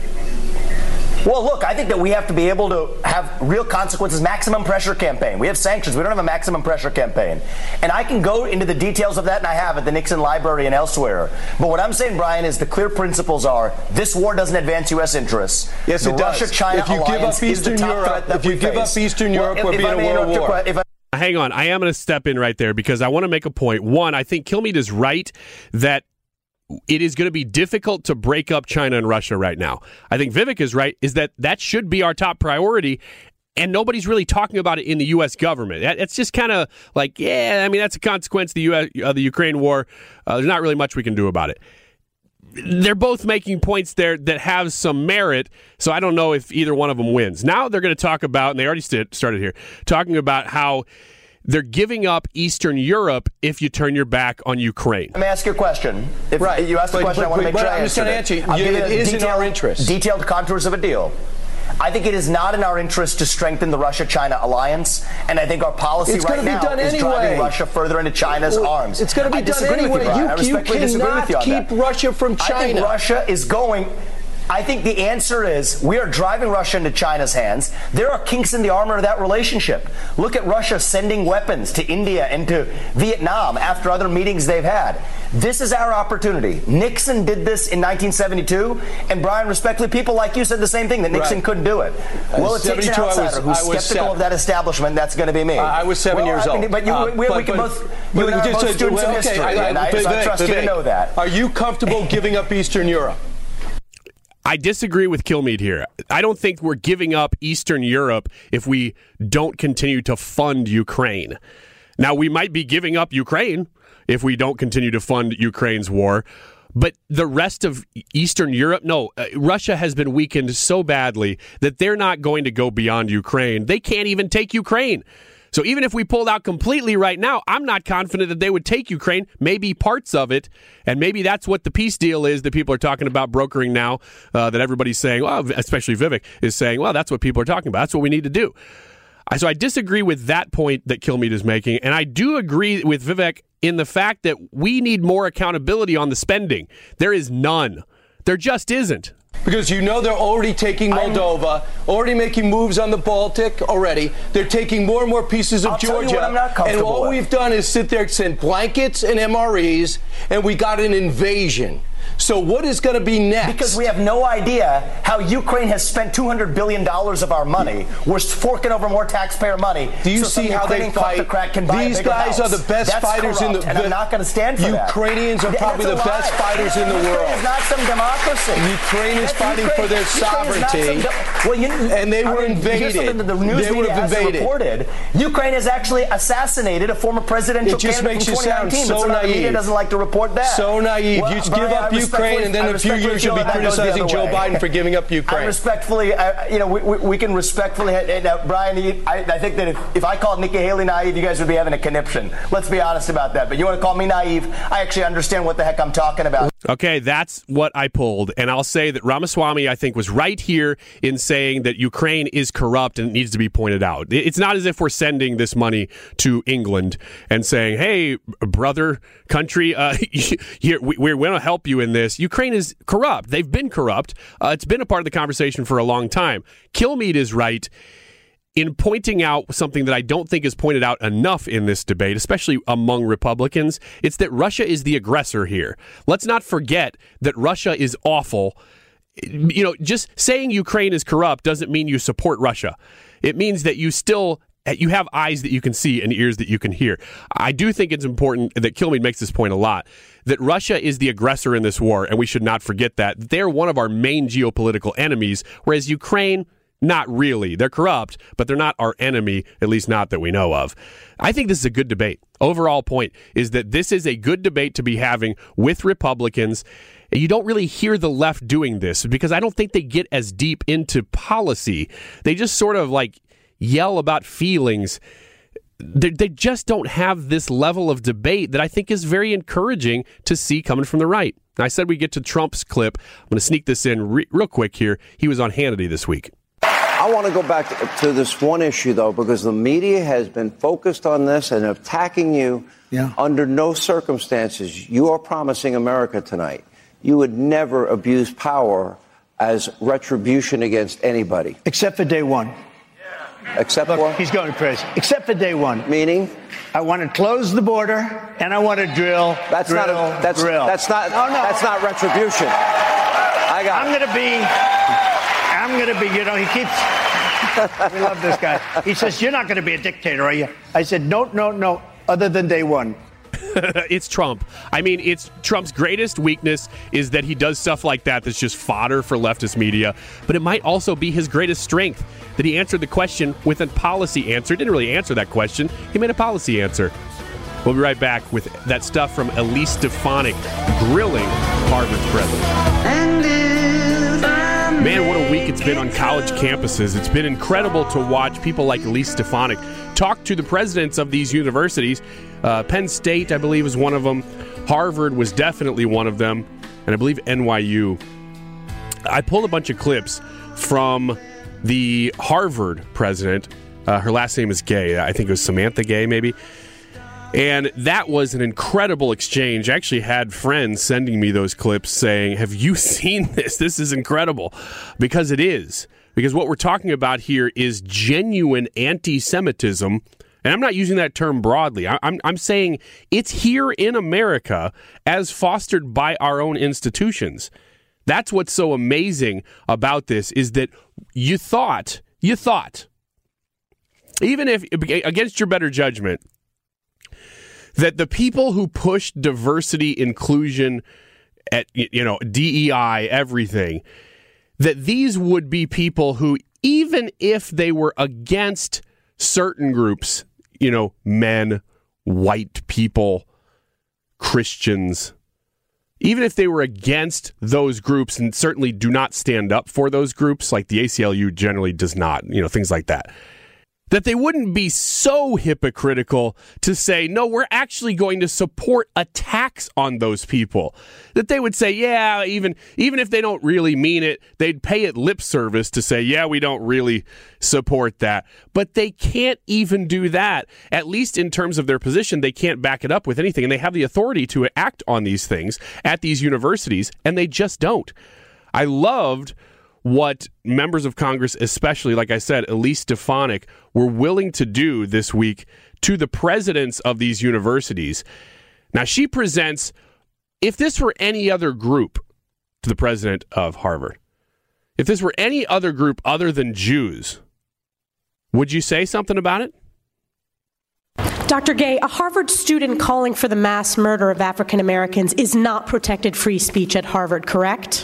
Well, look, I think that we have to be able to have real consequences. Maximum pressure campaign. We have sanctions. We don't have a maximum pressure campaign. And I can go into the details of that, and I have at the Nixon Library and elsewhere. But what I'm saying, Brian, is the clear principles are this war doesn't advance U.S. interests. Yes, it does. Russia-China alliance is the top threat that we face. If you give up Eastern Europe, we're being a world war. Hang on. I am going to step in right there because I want to make a point. One, I think Kilmeade is right that it is going to be difficult to break up China and Russia right now. I think Vivek is right, is that should be our top priority, and nobody's really talking about it in the U.S. government. It's just kind of like, yeah, I mean, that's a consequence of the Ukraine war. There's not really much we can do about it. They're both making points there that have some merit, so I don't know if either one of them wins. Now they're going to talk about, and they already started here, talking about how they're giving up Eastern Europe if you turn your back on Ukraine. Let me ask you a question. If you asked the question, I want to make sure I answer it. It is in our interest. Detailed contours of a deal. I think it is not in our interest to strengthen the Russia-China alliance, and I think our policy right now is driving Russia further into China's arms. It's going to be done anyway. You cannot keep Russia from China. I think Russia is going... I think the answer is we are driving Russia into China's hands. There are kinks in the armor of that relationship. Look at Russia sending weapons to India and to Vietnam after other meetings they've had. This is our opportunity. Nixon did this in 1972, and Brian, respectfully, people like you said the same thing, that Nixon couldn't do it. Well, it takes an outsider who's skeptical of that establishment. That's going to be me. I was 7 years old. But we can both, you and I are both students of history, and I trust you to know that. Are you comfortable giving up Eastern Europe? I disagree with Kilmeade here. I don't think we're giving up Eastern Europe if we don't continue to fund Ukraine. Now, we might be giving up Ukraine if we don't continue to fund Ukraine's war, but the rest of Eastern Europe, no. Russia has been weakened so badly that they're not going to go beyond Ukraine. They can't even take Ukraine. So even if we pulled out completely right now, I'm not confident that they would take Ukraine, maybe parts of it, and maybe that's what the peace deal is that people are talking about brokering now, that everybody's saying, well, especially Vivek is saying, well, that's what people are talking about. That's what we need to do. So I disagree with that point that Kilmeade is making, and I do agree with Vivek in the fact that we need more accountability on the spending. There is none. There just isn't. Because you know they're already taking Moldova, already making moves on the Baltic already. They're taking more and more pieces of Georgia. And all we've done is sit there and send blankets and MREs, and we got an invasion. So what is going to be next? Because we have no idea how Ukraine has spent $200 billion of our money. We're forking over more taxpayer money. Do you see how they fight? These guys are the best fighters in the world. And I'm not going to stand for that. Ukrainians are probably the best fighters in the world. Ukraine is not some democracy. Ukraine is fighting for their sovereignty. And they were invaded. The news media has reported. Ukraine has actually assassinated a former presidential candidate from 2019. So but the media doesn't like to report that. So naive. You just give up Ukraine, and then in a few years you'll be criticizing Joe Biden for giving up Ukraine. I respectfully, we can respectfully, Brian, I think that if I called Nikki Haley naive, you guys would be having a conniption. Let's be honest about that. But you want to call me naive, I actually understand what the heck I'm talking about. Okay, that's what I pulled. And I'll say that Ramaswamy, I think, was right here in saying that Ukraine is corrupt and it needs to be pointed out. It's not as if we're sending this money to England and saying, hey, brother, country, we want to help you in this. Ukraine is corrupt. They've been corrupt. It's been a part of the conversation for a long time. Kilmeade is right in pointing out something that I don't think is pointed out enough in this debate, especially among Republicans. It's that Russia is the aggressor here. Let's not forget that Russia is awful. You know, just saying Ukraine is corrupt doesn't mean you support Russia. It means that you have eyes that you can see and ears that you can hear. I do think it's important that Kilmeade makes this point a lot, that Russia is the aggressor in this war, and we should not forget that. They're one of our main geopolitical enemies, whereas Ukraine, not really. They're corrupt, but they're not our enemy, at least not that we know of. I think this is a good debate. Overall point is that this is a good debate to be having with Republicans. You don't really hear the left doing this because I don't think they get as deep into policy. They just sort of like yell about feelings. They just don't have this level of debate that I think is very encouraging to see coming from the right. I said we get to Trump's clip. I'm going to sneak this in real quick here. He was on Hannity this week. I want to go back to this one issue, though, because the media has been focused on this and attacking you. Under no circumstances. You are promising America tonight you would never abuse power as retribution against anybody. Except for day one. Except Look, what? He's going crazy. Except for day one. Meaning? I want to close the border and I want to drill. That's not retribution. I'm going to be, you know, he keeps, we love this guy. He says, you're not going to be a dictator, are you? I said, no, other than day one. It's Trump. I mean, it's Trump's greatest weakness is that he does stuff like that that's just fodder for leftist media. But it might also be his greatest strength that he answered the question with a policy answer. Didn't really answer that question. He made a policy answer. We'll be right back with that stuff from Elise Stefanik grilling Harvard's president. Man, what a week it's been on college campuses. It's been incredible to watch people like Elise Stefanik talk to the presidents of these universities. Penn State, I believe, is one of them. Harvard was definitely one of them. And I believe NYU. I pulled a bunch of clips from the Harvard president. Her last name is Gay. I think it was Samantha Gay, maybe. And that was an incredible exchange. I actually had friends sending me those clips saying, have you seen this? This is incredible. Because it is. Because what we're talking about here is genuine anti-Semitism. And I'm not using that term broadly. I'm saying it's here in America as fostered by our own institutions. That's what's so amazing about this is that you thought, even if against your better judgment, that the people who push diversity, inclusion, at DEI, everything, that these would be people who, even if they were against certain groups, men, white people, Christians, even if they were against those groups and certainly do not stand up for those groups, like the ACLU generally does not, things like that. that they wouldn't be so hypocritical to say, no, we're actually going to support a tax on those people. That they would say, yeah, even if they don't really mean it, they'd pay it lip service to say, yeah, we don't really support that. But they can't even do that. At least in terms of their position, they can't back it up with anything. And they have the authority to act on these things at these universities, and they just don't. I loved what members of Congress, especially, like I said, Elise Stefanik, were willing to do this week to the presidents of these universities. Now, she presents, if this were any other group, to the president of Harvard, if this were any other group other than Jews, would you say something about it? Dr. Gay, a Harvard student calling for the mass murder of African Americans is not protected free speech at Harvard, correct?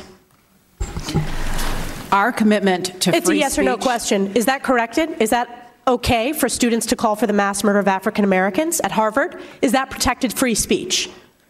Our commitment to free speech... It's a yes or no question. Is that corrected? Is that okay for students to call for the mass murder of African Americans at Harvard? Is that protected free speech?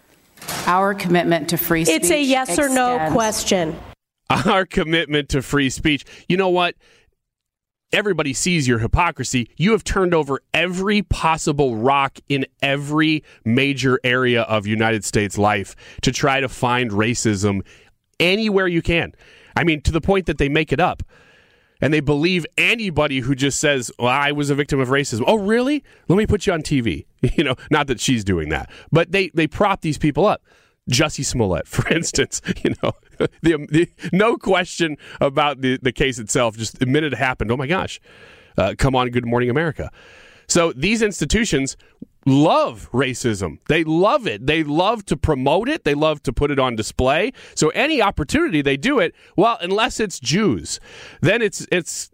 Our commitment to free speech... It's a yes or no question. Our commitment to free speech. You know what? Everybody sees your hypocrisy. You have turned over every possible rock in every major area of United States life to try to find racism anywhere you can. I mean, to the point that they make it up. And they believe anybody who just says, well, I was a victim of racism. Oh, really? Let me put you on TV. You know, not that she's doing that. But they prop these people up. Jussie Smollett, for instance, you know, the no question about the case itself. Just the minute it happened, oh my gosh, come on, Good Morning America. So these institutions love racism. They love it. They love to promote it. They love to put it on display. So any opportunity they do it, well, unless it's Jews, then it's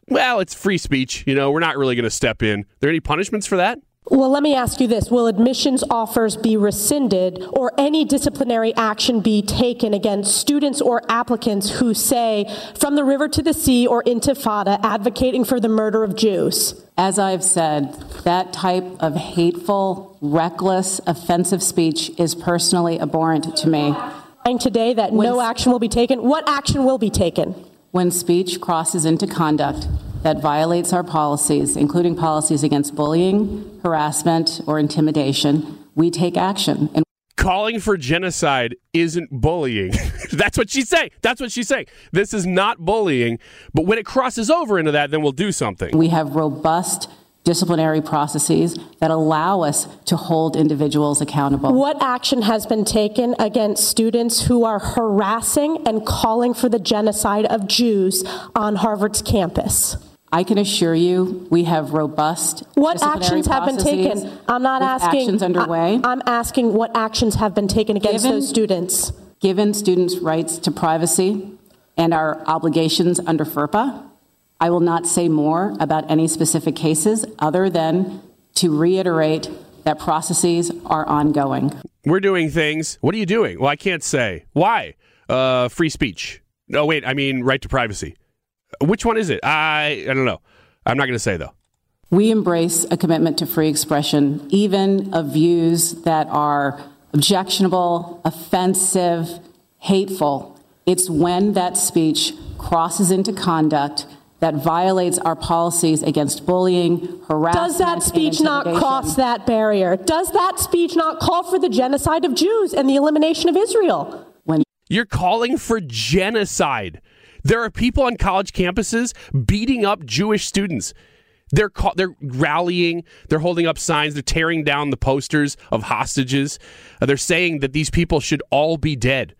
free speech. You know, we're not really going to step in. Are there any punishments for that? Well, let me ask you this. Will admissions offers be rescinded or any disciplinary action be taken against students or applicants who say, from the river to the sea or Intifada, advocating for the murder of Jews? As I've said, that type of hateful, reckless, offensive speech is personally abhorrent to me. Today that no action will be taken. What action will be taken? When speech crosses into conduct that violates our policies, including policies against bullying, harassment, or intimidation, we take action. And calling for genocide isn't bullying. That's what she's saying. That's what she's saying. This is not bullying, but when it crosses over into that, then we'll do something. We have robust disciplinary processes that allow us to hold individuals accountable. What action has been taken against students who are harassing and calling for the genocide of Jews on Harvard's campus? I can assure you we have robust what actions have been taken? I'm not asking actions underway. I'm asking what actions have been taken against those students. Given students' rights to privacy and our obligations under FERPA, I will not say more about any specific cases other than to reiterate that processes are ongoing. We're doing things. What are you doing? Well, I can't say. Why? Free speech. No, wait, I mean right to privacy. Which one is it? I don't know. I'm not going to say, though. We embrace a commitment to free expression, even of views that are objectionable, offensive, hateful. It's when that speech crosses into conduct that violates our policies against bullying, harassment. Does that speech not cross that barrier? Does that speech not call for the genocide of Jews and the elimination of Israel? When you're calling for genocide. There are people on college campuses beating up Jewish students. They're rallying. They're holding up signs. They're tearing down the posters of hostages. They're saying that these people should all be dead.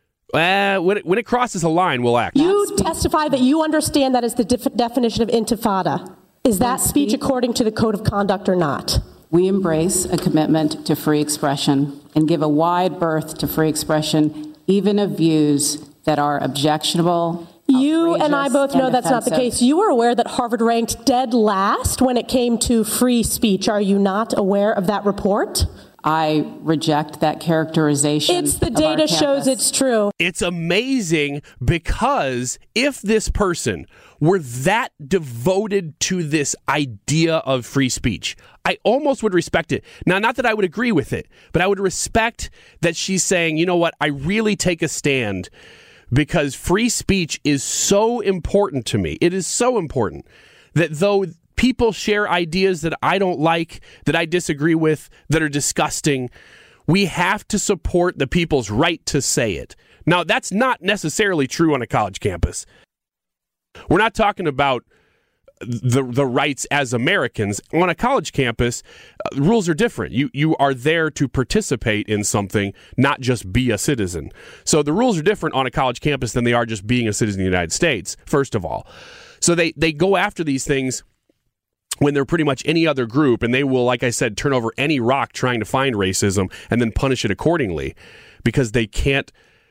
When it crosses a line, we'll act. You testify that you understand that is the definition of intifada. Is that speech according to the code of conduct or not? We embrace a commitment to free expression and give a wide berth to free expression, even of views that are objectionable. You and I both know that's not the case. You are aware that Harvard ranked dead last when it came to free speech. Are you not aware of that report? I reject that characterization. It's the data shows it's true. It's amazing because if this person were that devoted to this idea of free speech, I almost would respect it. Now, not that I would agree with it, but I would respect that she's saying, you know what, I really take a stand because free speech is so important to me. It is so important that though people share ideas that I don't like, that I disagree with, that are disgusting, we have to support the people's right to say it. Now, that's not necessarily true on a college campus. We're not talking about the rights as Americans. On a college campus, rules are different. You are there to participate in something, not just be a citizen. So the rules are different on a college campus than they are just being a citizen of the United States, first of all. So they go after these things when they're pretty much any other group, and they will, like I said, turn over any rock trying to find racism and then punish it accordingly because they can't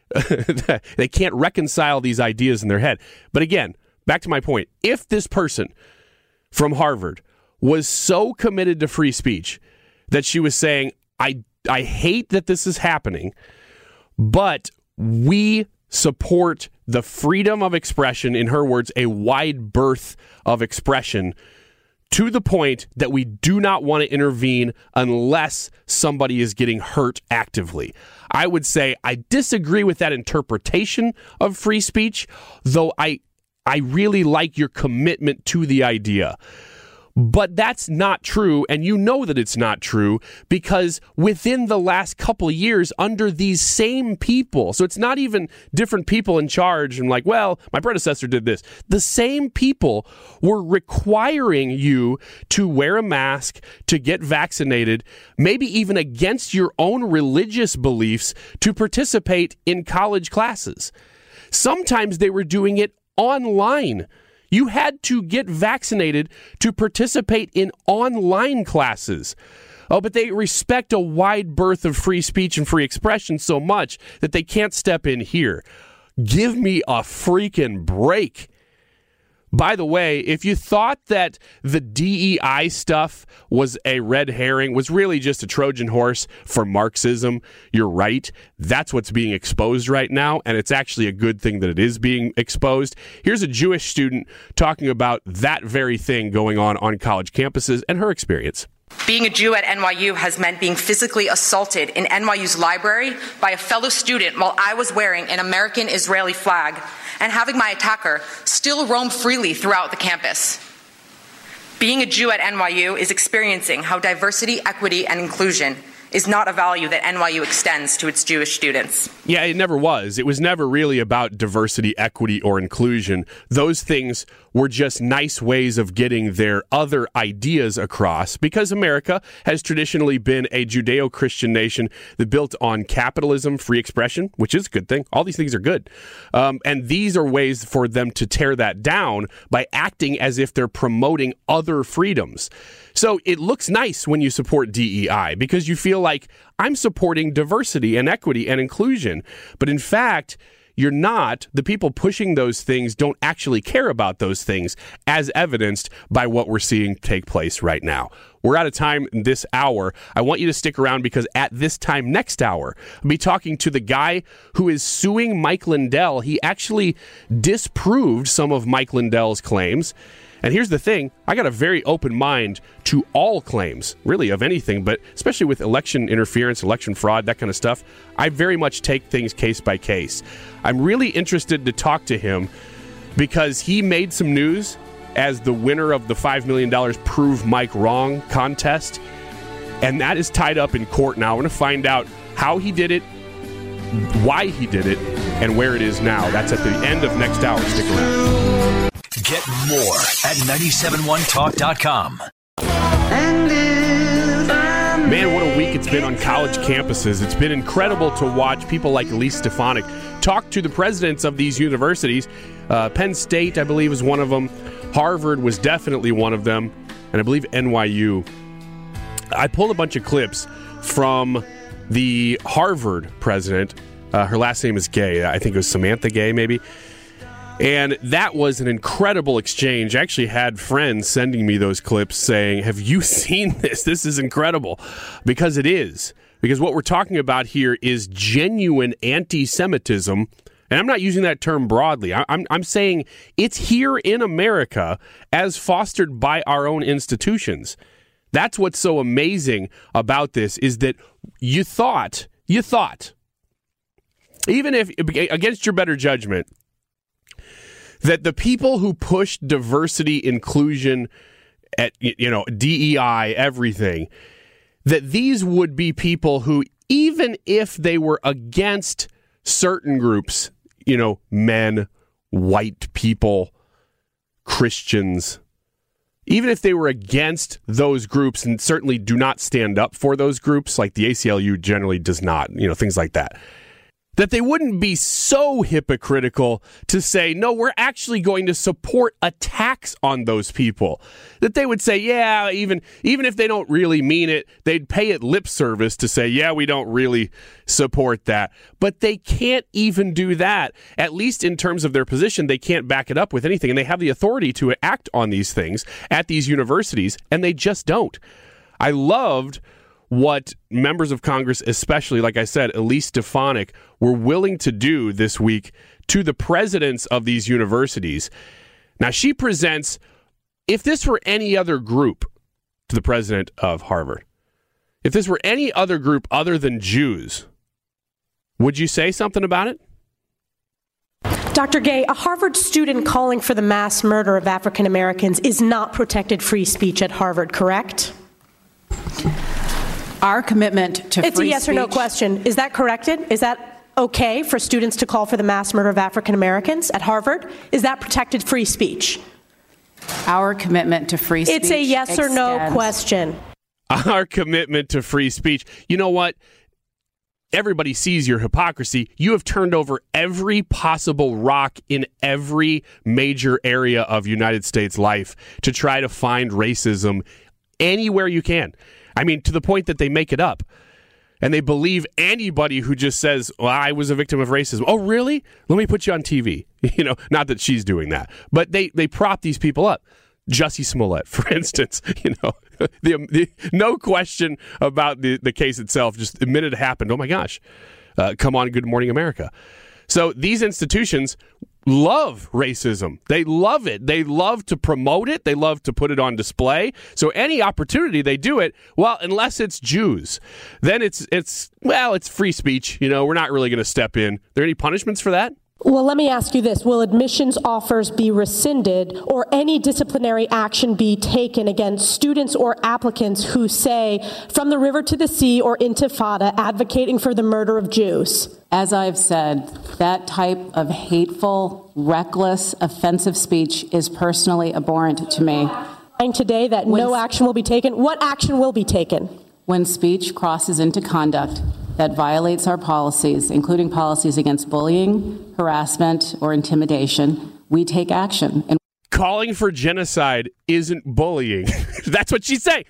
they can't reconcile these ideas in their head. But again, back to my point, if this person from Harvard was so committed to free speech that she was saying, I hate that this is happening, but we support the freedom of expression, in her words, a wide berth of expression, to the point that we do not want to intervene unless somebody is getting hurt actively. I would say I disagree with that interpretation of free speech, though I really like your commitment to the idea. But that's not true, and you know that it's not true, because within the last couple of years, under these same people, so it's not even different people in charge and like, well, my predecessor did this. The same people were requiring you to wear a mask, to get vaccinated, maybe even against your own religious beliefs, to participate in college classes. Sometimes they were doing it online. You had to get vaccinated to participate in online classes. Oh, but they respect a wide berth of free speech and free expression so much that they can't step in here. Give me a freaking break. By the way, if you thought that the DEI stuff was a red herring, was really just a Trojan horse for Marxism, you're right. That's what's being exposed right now, and it's actually a good thing that it is being exposed. Here's a Jewish student talking about that very thing going on college campuses and her experience. Being a Jew at NYU has meant being physically assaulted in NYU's library by a fellow student while I was wearing an American-Israeli flag, and having my attacker still roam freely throughout the campus. Being a Jew at NYU is experiencing how diversity, equity, and inclusion is not a value that NYU extends to its Jewish students. Yeah, it never was. It was never really about diversity, equity, or inclusion. Those things were just nice ways of getting their other ideas across, because America has traditionally been a Judeo-Christian nation that built on capitalism, free expression, which is a good thing. All these things are good. And these are ways for them to tear that down by acting as if they're promoting other freedoms. So it looks nice when you support DEI because you feel like I'm supporting diversity and equity and inclusion. But in fact, you're not. The people pushing those things don't actually care about those things, as evidenced by what we're seeing take place right now. We're out of time in this hour. I want you to stick around because at this time next hour, I'll be talking to the guy who is suing Mike Lindell. He actually disproved some of Mike Lindell's claims. And here's the thing, I got a very open mind to all claims, really, of anything, but especially with election interference, election fraud, that kind of stuff, I very much take things case by case. I'm really interested to talk to him because he made some news as the winner of the $5 million Prove Mike Wrong contest, and that is tied up in court now. I want to find out how he did it, why he did it, and where it is now. That's at the end of next hour. Stick around. Get more at 971talk.com. Man, what a week it's been on college campuses. It's been incredible to watch people like Elise Stefanik talk to the presidents of these universities. Penn State, I believe, is one of them. Harvard was definitely one of them. And I believe NYU. I pulled a bunch of clips from the Harvard president. Her last name is Gay. I think it was Samantha Gay, maybe. And that was an incredible exchange. I actually had friends sending me those clips saying, have you seen this? This is incredible. Because it is. Because what we're talking about here is genuine anti-Semitism. And I'm not using that term broadly. I'm saying it's here in America as fostered by our own institutions. That's what's so amazing about this is that you thought, even if against your better judgment, that the people who pushed diversity, inclusion, at, DEI, everything, that these would be people who, even if they were against certain groups, men, white people, Christians, even if they were against those groups and certainly do not stand up for those groups, like the ACLU generally does not, things like that, that they wouldn't be so hypocritical to say, no, we're actually going to support a tax on those people. That they would say, yeah, even if they don't really mean it, they'd pay it lip service to say, yeah, we don't really support that. But they can't even do that. At least in terms of their position, they can't back it up with anything. And they have the authority to act on these things at these universities, and they just don't. I loved what members of Congress, especially, like I said, Elise Stefanik, were willing to do this week to the presidents of these universities. Now, she presents, if this were any other group, to the president of Harvard, if this were any other group other than Jews, would you say something about it? Dr. Gay, a Harvard student calling for the mass murder of African Americans is not protected free speech at Harvard, correct? Our commitment to free speech. It's a yes or no question. Is that corrected? Is that okay for students to call for the mass murder of African Americans at Harvard? Is that protected free speech? Our commitment to free speech. It's a yes or no question. Our commitment to free speech. You know what? Everybody sees your hypocrisy. You have turned over every possible rock in every major area of United States life to try to find racism anywhere you can. I mean, to the point that they make it up. And they believe anybody who just says, well, I was a victim of racism. Oh, really? Let me put you on TV. Not that she's doing that. But they prop these people up. Jussie Smollett, for instance, the no question about the case itself. Just the minute it happened, oh my gosh, come on, Good Morning America. So these institutions love racism. They love it. They love to promote it. They love to put it on display. So any opportunity they do it, well, unless it's Jews, then it's free speech. We're not really going to step in. Are there any punishments for that? Well, let me ask you this. Will admissions offers be rescinded or any disciplinary action be taken against students or applicants who say, from the river to the sea or Intifada, advocating for the murder of Jews? As I've said, that type of hateful, reckless, offensive speech is personally abhorrent to me. Today that no action will be taken. What action will be taken? When speech crosses into conduct that violates our policies, including policies against bullying, harassment, or intimidation, we take action. And calling for genocide isn't bullying. That's what she's saying.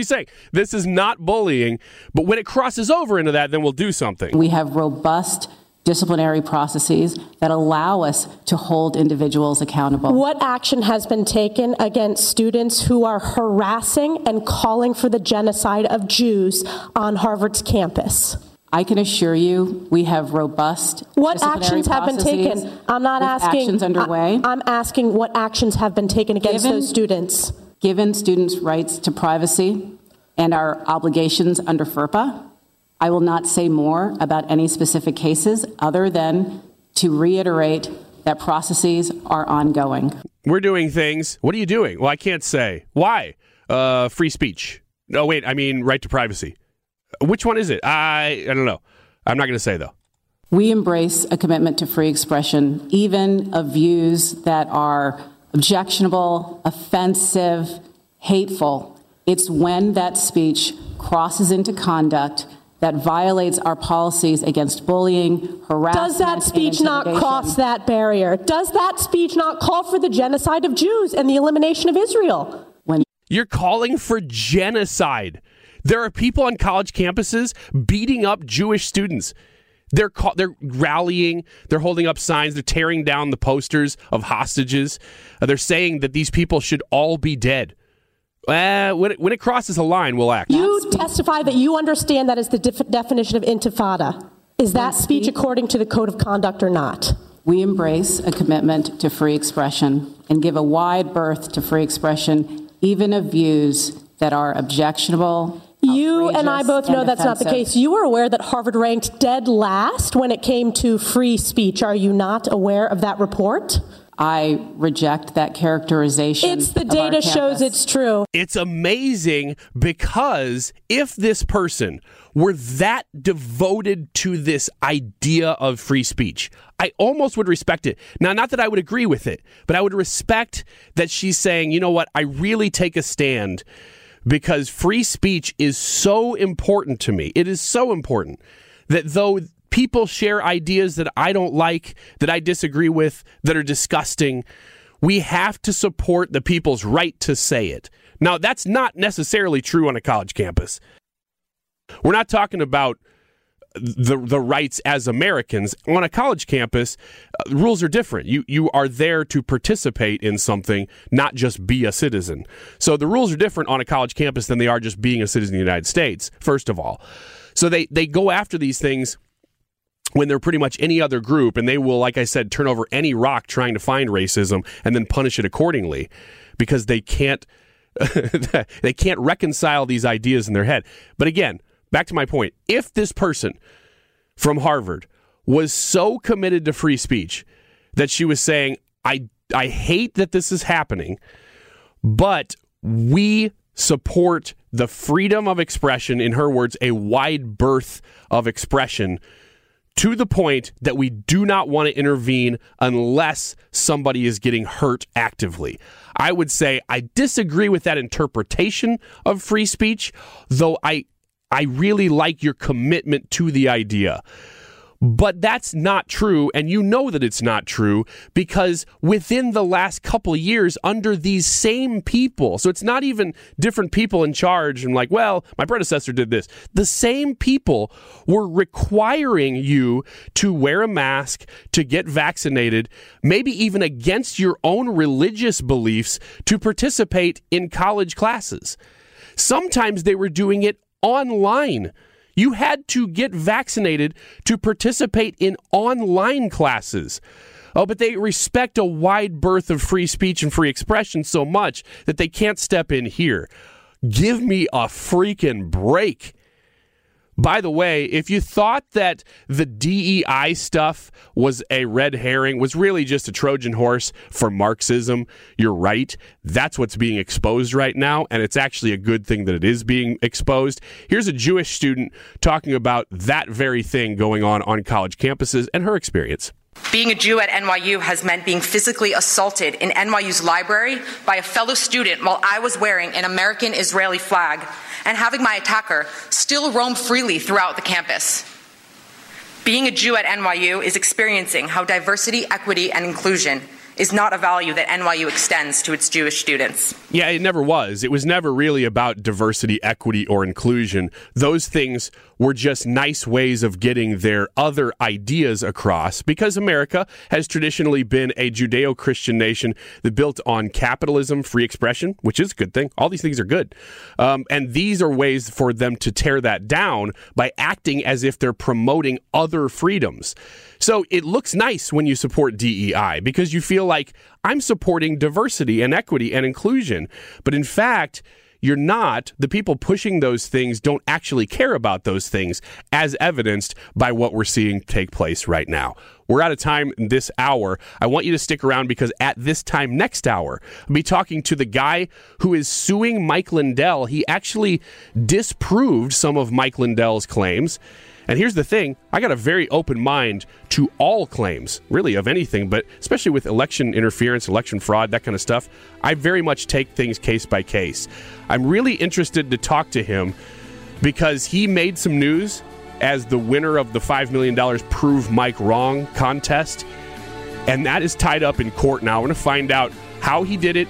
This is not bullying. But when it crosses over into that, then we'll do something. We have robust disciplinary processes that allow us to hold individuals accountable. What action has been taken against students who are harassing and calling for the genocide of Jews on Harvard's campus? I can assure you we have robust what actions have been taken? I'm not asking actions underway. I'm asking what actions have been taken against those students. Given students' rights to privacy and our obligations under FERPA, I will not say more about any specific cases other than to reiterate that processes are ongoing. We're doing things. What are you doing? Well, I can't say. Why? Free speech. No, wait, I mean right to privacy. Which one is it? I don't know. I'm not going to say, though. We embrace a commitment to free expression, even of views that are objectionable, offensive, hateful. It's when that speech crosses into conduct that violates our policies against bullying, harassment, does that speech not cross that barrier? Does that speech not call for the genocide of Jews and the elimination of Israel? When you're calling for genocide. There are people on college campuses beating up Jewish students. They're rallying. They're holding up signs. They're tearing down the posters of hostages. They're saying that these people should all be dead. When it crosses a line, we'll act. You testify that you understand that is the definition of intifada. Is that speech according to the code of conduct or not? We embrace a commitment to free expression and give a wide berth to free expression, even of views that are objectionable. You and I both know that's not the case. You are aware that Harvard ranked dead last when it came to free speech. Are you not aware of that report? I reject that characterization. It's the data shows it's true. It's amazing because if this person were that devoted to this idea of free speech, I almost would respect it. Now, not that I would agree with it, but I would respect that she's saying, you know what, I really take a stand because free speech is so important to me. It is so important that though people share ideas that I don't like, that I disagree with, that are disgusting, we have to support the people's right to say it. Now, that's not necessarily true on a college campus. We're not talking about the rights as Americans. On a college campus, rules are different. You are there to participate in something, not just be a citizen. So the rules are different on a college campus than they are just being a citizen of the United States, first of all. So they go after these things when they're pretty much any other group, and they will, like I said, turn over any rock trying to find racism and then punish it accordingly because they can't they can't reconcile these ideas in their head. But again, back to my point, if this person from Harvard was so committed to free speech that she was saying, I hate that this is happening, but we support the freedom of expression, in her words, a wide berth of expression, to the point that we do not want to intervene unless somebody is getting hurt actively. I would say I disagree with that interpretation of free speech, though I really like your commitment to the idea. But that's not true, and you know that it's not true because within the last couple of years, under these same people, so it's not even different people in charge and like, well, my predecessor did this. The same people were requiring you to wear a mask, to get vaccinated, maybe even against your own religious beliefs, to participate in college classes. Sometimes they were doing it online. You had to get vaccinated to participate in online classes. Oh, but they respect a wide berth of free speech and free expression so much that they can't step in here. Give me a freaking break. By the way, if you thought that the DEI stuff was a red herring, was really just a Trojan horse for Marxism, you're right. That's what's being exposed right now, and it's actually a good thing that it is being exposed. Here's a Jewish student talking about that very thing going on college campuses and her experience. Being a Jew at NYU has meant being physically assaulted in NYU's library by a fellow student while I was wearing an American Israeli flag and having my attacker still roam freely throughout the campus. Being a Jew at NYU is experiencing how diversity, equity, and inclusion is not a value that NYU extends to its Jewish students. Yeah, it never was. It was never really about diversity, equity, or inclusion. Those things were just nice ways of getting their other ideas across because America has traditionally been a Judeo-Christian nation that built on capitalism, free expression, which is a good thing. All these things are good. And these are ways for them to tear that down by acting as if they're promoting other freedoms. So it looks nice when you support DEI because you feel like I'm supporting diversity and equity and inclusion. But in fact, you're not. The people pushing those things don't actually care about those things, as evidenced by what we're seeing take place right now. We're out of time in this hour. I want you to stick around because at this time next hour, I'll be talking to the guy who is suing Mike Lindell. He actually disproved some of Mike Lindell's claims. And here's the thing, I got a very open mind to all claims, really, of anything, but especially with election interference, election fraud, that kind of stuff, I very much take things case by case. I'm really interested to talk to him because he made some news as the winner of the $5 million Prove Mike Wrong contest, and that is tied up in court now. I want to find out how he did it,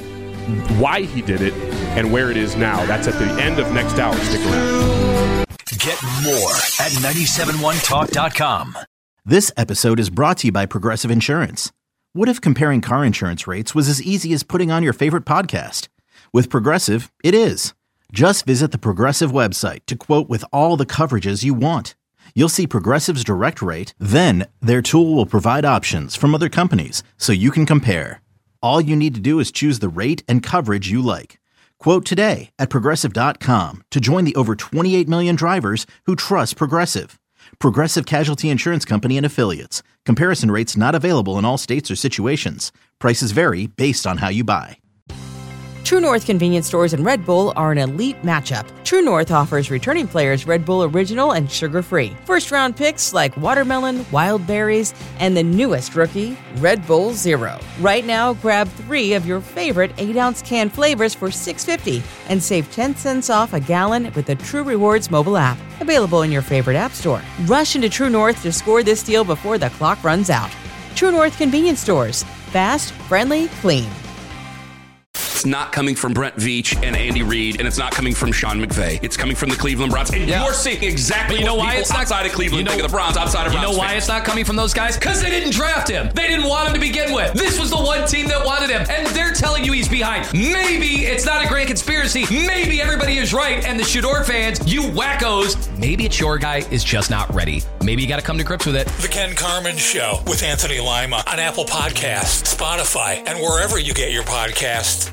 why he did it, and where it is now. That's at the end of next hour. Stick around. Get more at 971talk.com. This episode is brought to you by Progressive Insurance. What if comparing car insurance rates was as easy as putting on your favorite podcast? With Progressive, it is. Just visit the Progressive website to quote with all the coverages you want. You'll see Progressive's direct rate, then their tool will provide options from other companies so you can compare. All you need to do is choose the rate and coverage you like. Quote today at Progressive.com to join the over 28 million drivers who trust Progressive. Progressive Casualty Insurance Company and Affiliates. Comparison rates not available in all states or situations. Prices vary based on how you buy. True North convenience stores and Red Bull are an elite matchup. True North offers returning players Red Bull Original and sugar-free. First-round picks like watermelon, wild berries, and the newest rookie, Red Bull Zero. Right now, grab 3 of your favorite 8-ounce can flavors for $6.50 and save 10 cents off a gallon with the True Rewards mobile app. Available in your favorite app store. Rush into True North to score this deal before the clock runs out. True North convenience stores. Fast, friendly, clean. It's not coming from Brent Veach and Andy Reid, and it's not coming from Sean McVay. It's coming from the Cleveland Browns. And you're seeing exactly what people outside of Cleveland think of the Browns, outside of Browns. You know why it's not coming from those guys? Because they didn't draft him. They didn't want him to begin with. This was the one team that wanted him, and they're telling you he's behind. Maybe it's not a grand conspiracy. Maybe everybody is right, and the Shador fans, you wackos, maybe it's your guy is just not ready. Maybe you got to come to grips with it. The Ken Carman Show with Anthony Lima on Apple Podcasts, Spotify, and wherever you get your podcasts.